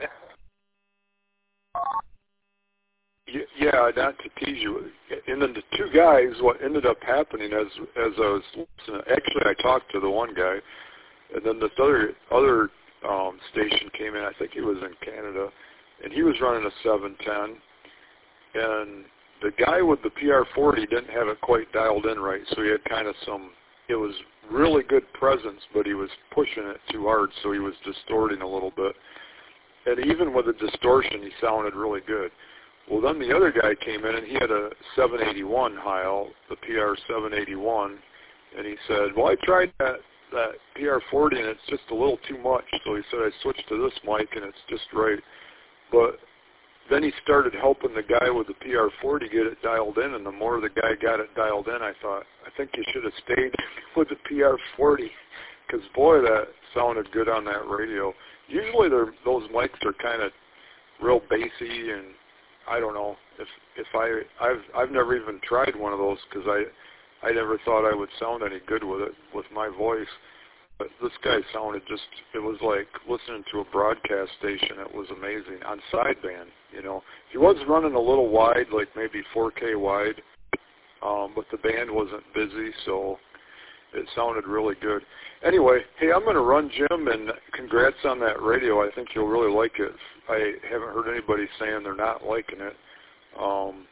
Yeah, not to tease you. And then the two guys, what ended up happening as as I was listening, actually I talked to the one guy, and then this other other um, station came in. I think he was in Canada, and he was running a seven ten, and the guy with the P R forty didn't have it quite dialed in right, so he had kind of some, it was really good presence, but he was pushing it too hard, so he was distorting a little bit. And even with the distortion, he sounded really good. Well, then the other guy came in, and he had a seven eighty-one Heil, the P R seven eighty-one, and he said, well, I tried that, that P R forty, and it's just a little too much. So he said, I switched to this mic, and it's just right. But then he started helping the guy with the P R forty get it dialed in, and the more the guy got it dialed in, I thought, I think you should have stayed with the P R forty, because, boy, that sounded good on that radio. Usually those mics are kind of real bassy, and I don't know if if I I've I've never even tried one of those because I I never thought I would sound any good with it with my voice. But this guy sounded just, it was like listening to a broadcast station. It was amazing on sideband, you know. He was running a little wide, like maybe four K wide, um, but the band wasn't busy, so it sounded really good. Anyway, hey, I'm going to run, Jim, and congrats on that radio. I think you'll really like it. I haven't heard anybody saying they're not liking it. Um,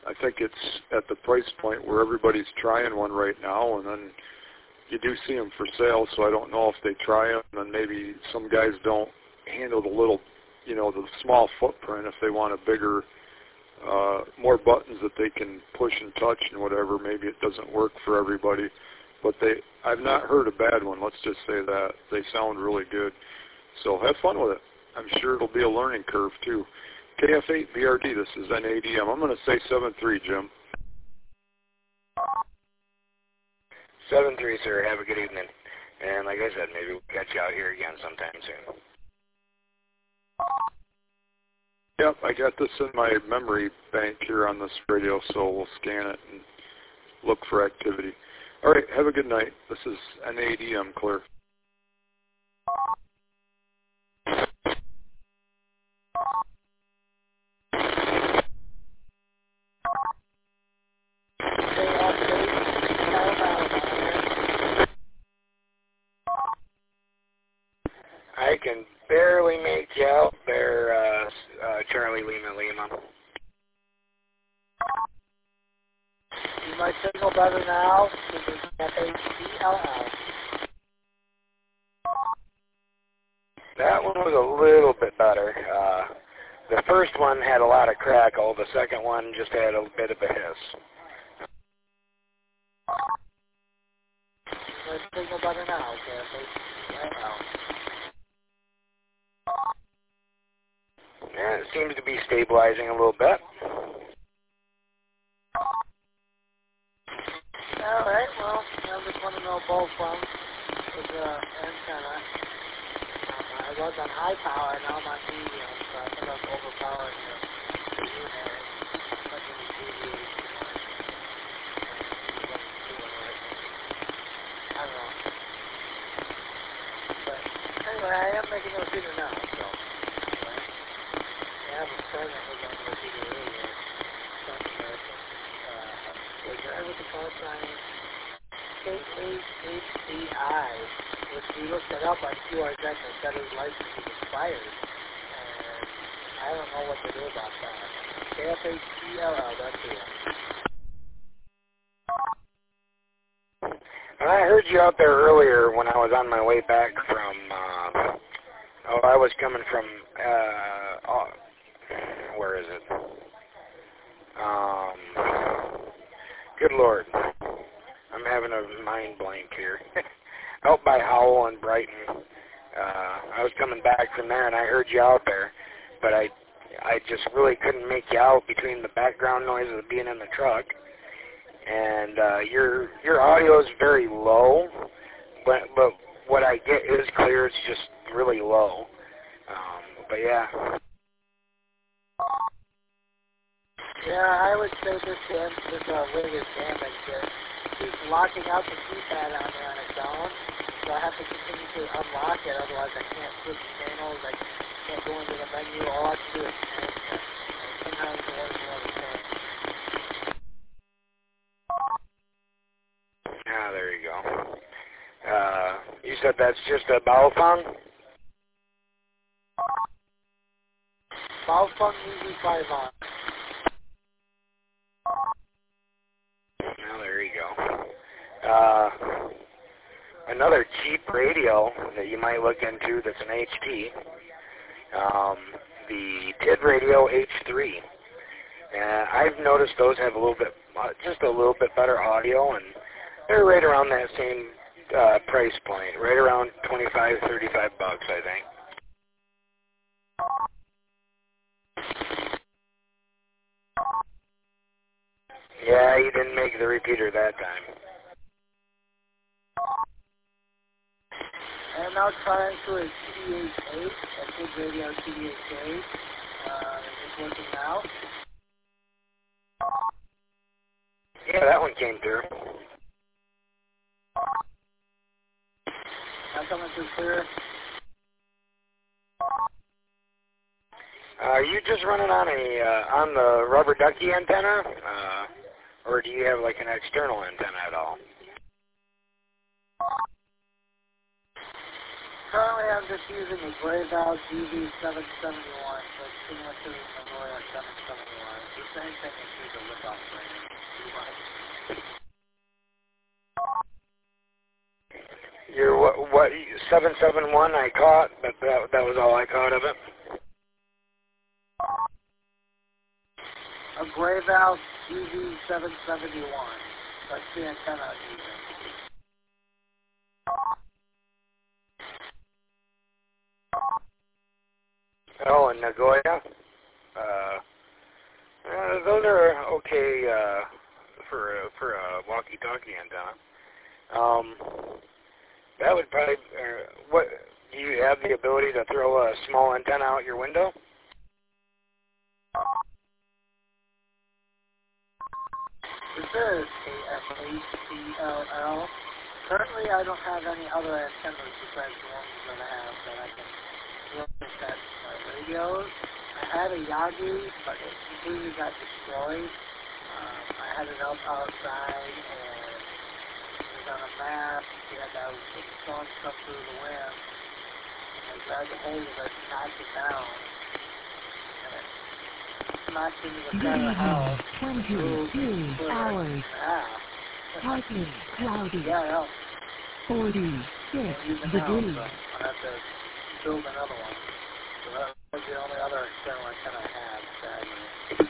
I think it's at the price point where everybody's trying one right now, and then you do see them for sale, so I don't know if they try them, and maybe some guys don't handle the little, you know, the small footprint if they want a bigger, uh, more buttons that they can push and touch and whatever. Maybe it doesn't work for everybody, but they, I've not heard a bad one, let's just say that. They sound really good, so have fun with it. I'm sure it'll be a learning curve, too. K F eight B R D, this is N A D M. I'm going to say seven three, Jim. seven three, sir. Have a good evening. And like I said, maybe we'll catch you out here again sometime soon. Yep, I got this in my memory bank here on this radio, so we'll scan it and look for activity. All right, have a good night. This is N A D M, clear. I can barely make you out there, uh, uh, Charlie Lima Lima. You might signal better now. This is F H C L L. That one was a little bit better. Uh, the first one had a lot of crackle. The second one just had a bit of a hiss. You might signal better now. Okay, F H C L L. Yeah, it seems to be stabilizing a little bit. All right, well, I just want to know both phones with the antenna. Um, I was on high power, now I'm on medium, so I think I'm overpowering the, the unit. But the deviation, I don't know. But anyway, I am making a repeater now, so. I have a friend that was on the repeater earlier. South American. Uh, the guy with the call sign K eight H C I, which we looked it up on Q R Z and said his license is expired. And I don't know what to do about that. K F H C L L, that's it. I heard you out there earlier when I was on my way back from, uh, oh, I was coming from, uh, oh, where is it? Um, good Lord. I'm having a mind blank here. Out by Howell and Brighton. Uh, I was coming back from there and I heard you out there, but I I just really couldn't make you out between the background noises of being in the truck. And uh, your your audio is very low, but but what I get is clear. It's just really low. Um, but yeah. Yeah, I would say this um, this uh, rig is damaged. It keeps locking out the keypad on there on its own, so I have to continue to unlock it. Otherwise, I can't switch channels. I can't go into the menu. All I can do is change it. Sometimes more than one thing. Ah, there you go. Uh, you said that's just a Baofeng? Baofeng E Z five on. Well, there you go. Uh, another cheap radio that you might look into that's an H T, um, the T I D Radio H three. Uh, I've noticed those have a little bit, uh, just a little bit better audio, and they're right around that same uh, price point, right around twenty-five, thirty-five bucks, I think. Yeah, you didn't make the repeater that time. And now trying to a T D H eight, a T I D Radio T D H eight. Uh, is it working now? Yeah, that one came through. Now coming through clear. Uh, are you just running on a uh, on the rubber ducky antenna, uh, or do you have like an external antenna at all? Currently, I'm just using the Grayval G V seven seventy-one, so it's pretty much the Memorial seven seventy-one. The same thing as the Live operator. Your what? What? Seven seven one. I caught, but that that was all I caught of it. A gray valve G V seven seventy-one. That's the antenna I'm using. Oh, and Nagoya. Uh, uh, those are okay uh, for a, for a walkie-talkie antenna. Um, that would probably. Uh, what? Do you have the ability to throw a small antenna out your window? This is K F H C L L. Currently, I don't have any other antennas besides the ones that I have that I can look at my radios. I had a Yagi, but it completely got destroyed. Um, I had it up outside, and it was on a mast. We had to have the storm stuff through the wind. And I grabbed a hold of it and knocked it down. And it smacked into the side of the house. twenty-two hours. Partly cloudy. Yeah, yeah. forty-six Even degrees. now, so I have to build another one. So that was the only other external antenna I had. Sadly.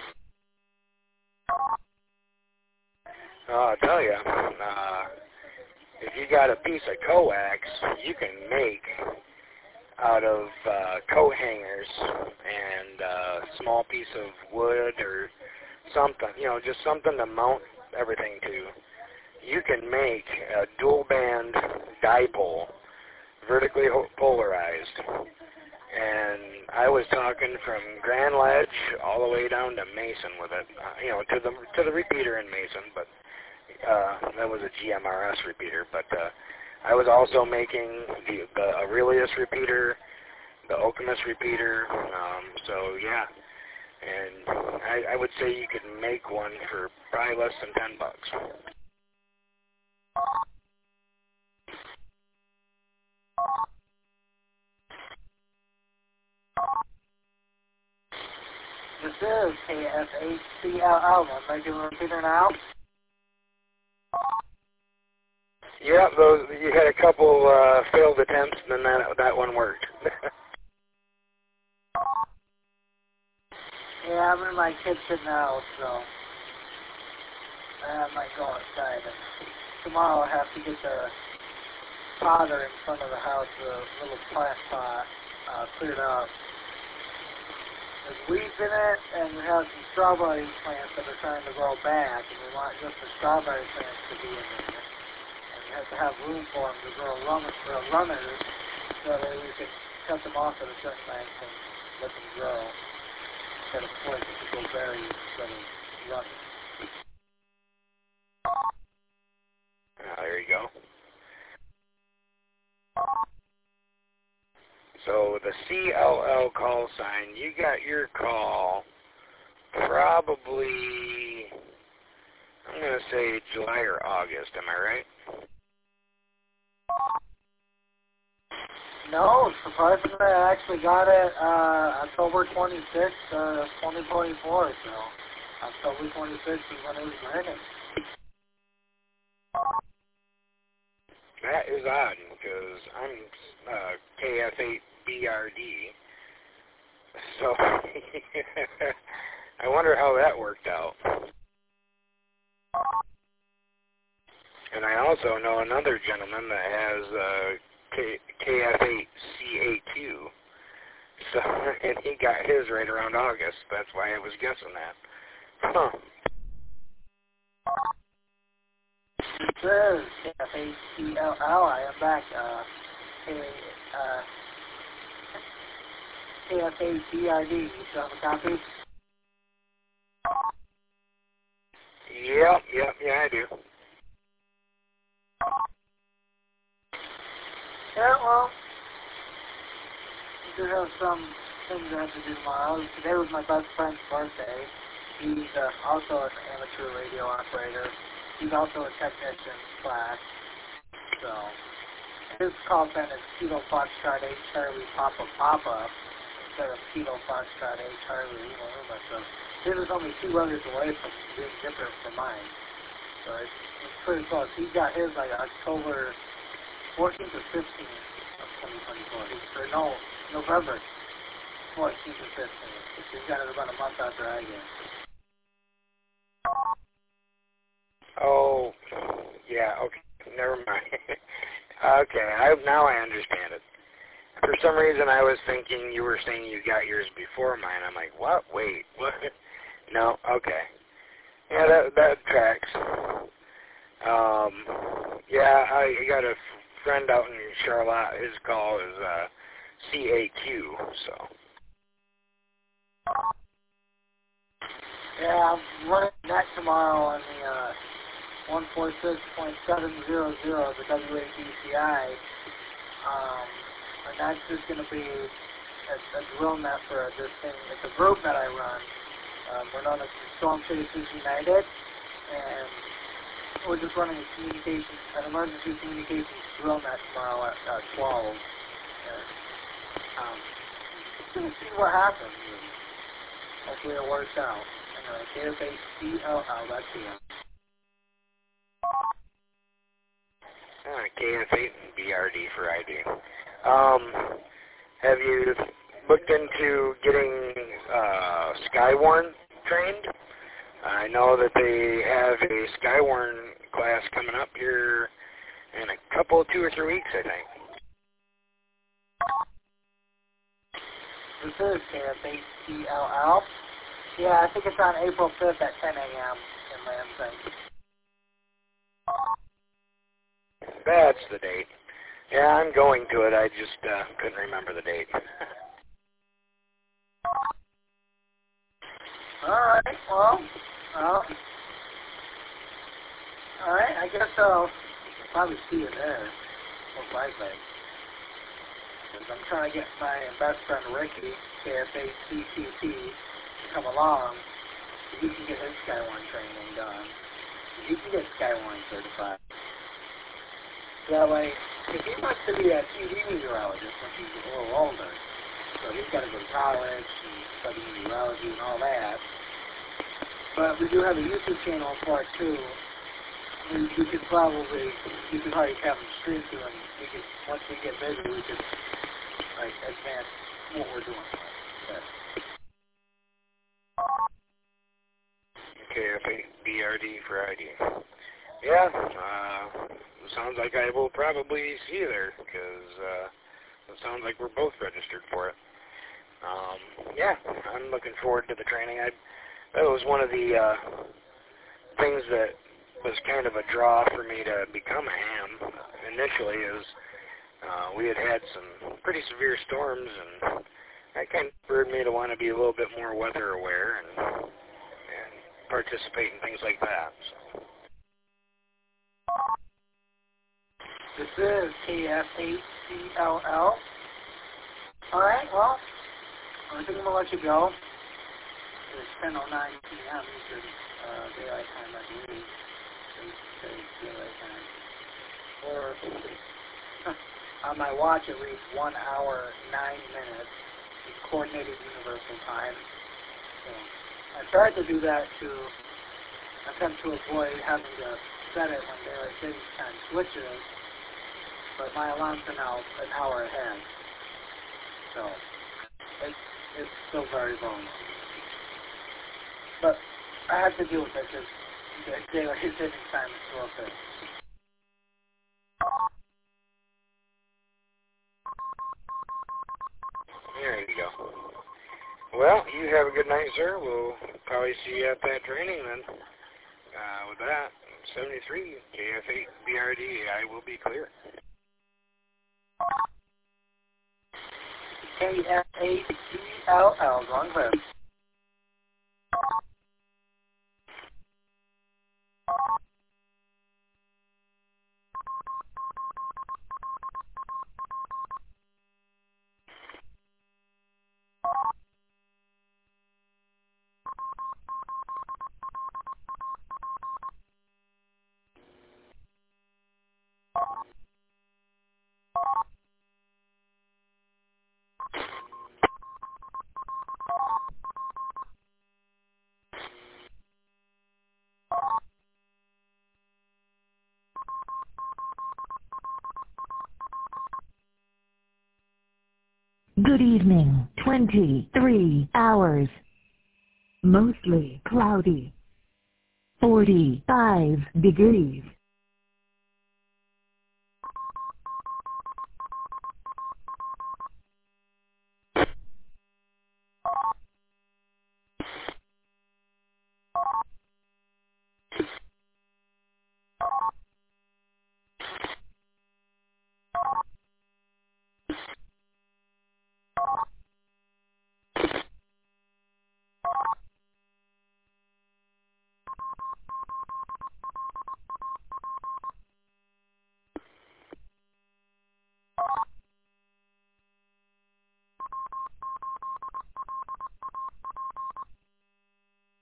Oh, I'll tell you, uh, if you got a piece of coax, you can make out of uh, coat hangers and a small piece of wood or something, you know, just something to mount everything to. You can make a dual band dipole, vertically polarized. And I was talking from Grand Ledge all the way down to Mason with it, uh, you know, to the to the repeater in Mason, but uh, that was a G M R S repeater. But uh, I was also making the, the Aurelius repeater, the Okemos repeater. Um, so yeah, and I, I would say you could make one for probably less than ten bucks. This is K F H C L L. I'm making a repeater now. Yeah, those you had a couple uh, failed attempts, and then that that one worked. Yeah, I'm in my kitchen now, so I might go outside. And tomorrow I have to get the fodder in front of the house, the little plant pot, uh, cleared up. There's weeds in it, and we have some strawberry plants that are trying to grow back, and we want just the strawberry plants to be in there. And we have to have room for them to grow runners, grow runners, so that we can cut them off at a certain length and let them grow. Instead of poison to go berries instead of runners. Ah, there you go. So the C L L call sign, you got your call probably, I'm going to say July or August, am I right? No, surprisingly, I actually got it uh, October twenty-sixth, uh, twenty twenty-four, so October twenty-sixth is when it was ringing. That is odd, because I'm uh, K F eight B R D, so I wonder how that worked out. And I also know another gentleman that has uh, K, KF8 C A Q, so, and he got his right around August. That's why I was guessing that. Huh. This is K F H C L L. I am back. Uh, K, uh, K F H B R D. You still have a copy? Yep, yep, yeah, I do. Yeah, well, we do have some things I have to do tomorrow. Today was my best friend's birthday. He's uh, also an amateur radio operator. He's also a technician class. So his call sign is Kilo Foxtrot eight Charlie Papa Papa instead of Kilo Foxtrot eight Charlie Lima Lima. So his is only two letters away from being different from mine. So it's, it's pretty close. He's got his like October fourteenth or fifteenth of twenty twenty-four. He's, or no, November fourteenth or fifteenth. He's got it about a month after I did. Oh, yeah, okay, never mind. Okay, I, now I understand it. For some reason I was thinking you were saying you got yours before mine. I'm like, what? Wait, what? No, okay. Yeah, that, that tracks. Um, yeah, I got a friend out in Charlotte. His call is uh, C A Q, so. Yeah, I'm running that tomorrow on the uh, one forty-six point seven hundred, the W A D C I. Um, and that's just going to be a, a drill net for this thing. It's a group that I run. Um, we're known as Storm Chasers United, and we're just running a communication, an emergency communications drill net tomorrow at uh, twelve. And, um, just going to see what happens. And hopefully it works out. Anyway, K F H C L L, that's the end. Uh, K F eight and B R D for I D. Um, have you looked into getting uh, Skywarn trained? I know that they have a Skywarn class coming up here in a couple, two or three weeks, I think. This is K F H C L L. Yeah, I think it's on April fifth at ten a.m. in Lansing. That's the date. Yeah, I'm going to it. I just uh, couldn't remember the date. All right, well, well, all right, I guess I'll probably see you there, most likely. Because I'm trying to get my best friend Ricky, K F H C T P, to come along so he can get his Skywarn training done. He can get Skywarn certified. That way, if he wants to be a T V meteorologist when he's a little older, so he's got to go to college and study meteorology and all that. But we do have a YouTube channel for it too. We, we could probably, you could probably have him stream to, and we could, once we get busy, we could like advance what we're doing. But, K F eight B R D for I D. Yeah, uh, sounds like I will probably see you there, because uh, it sounds like we're both registered for it. Um, yeah, I'm looking forward to the training. I, that was one of the uh, things that was kind of a draw for me to become a ham initially, is uh, we had had some pretty severe storms, and that kind of spurred me to want to be a little bit more weather aware and, and participate in things like that. So. This is K F H C L L. All right, well, I think I'm going to let you go. It's ten oh nine p.m. Eastern uh, daylight time, I believe. Daylight time. Or on my watch, it reads one hour, nine minutes. It's coordinated universal time. So I tried to do that to attempt to avoid having to set it when daylight savings time switches. But my alarms are now an hour ahead, so it's, it's still very long. But I have to deal with it because the daylight savings time is still up there. There you go. Well, you have a good night, sir. We'll probably see you at that training then. Uh, with that, seventy-three, K F eight B R D, I will be clear. K F H C L L, going clear. Good evening. twenty-three hours. Mostly cloudy. forty-five degrees.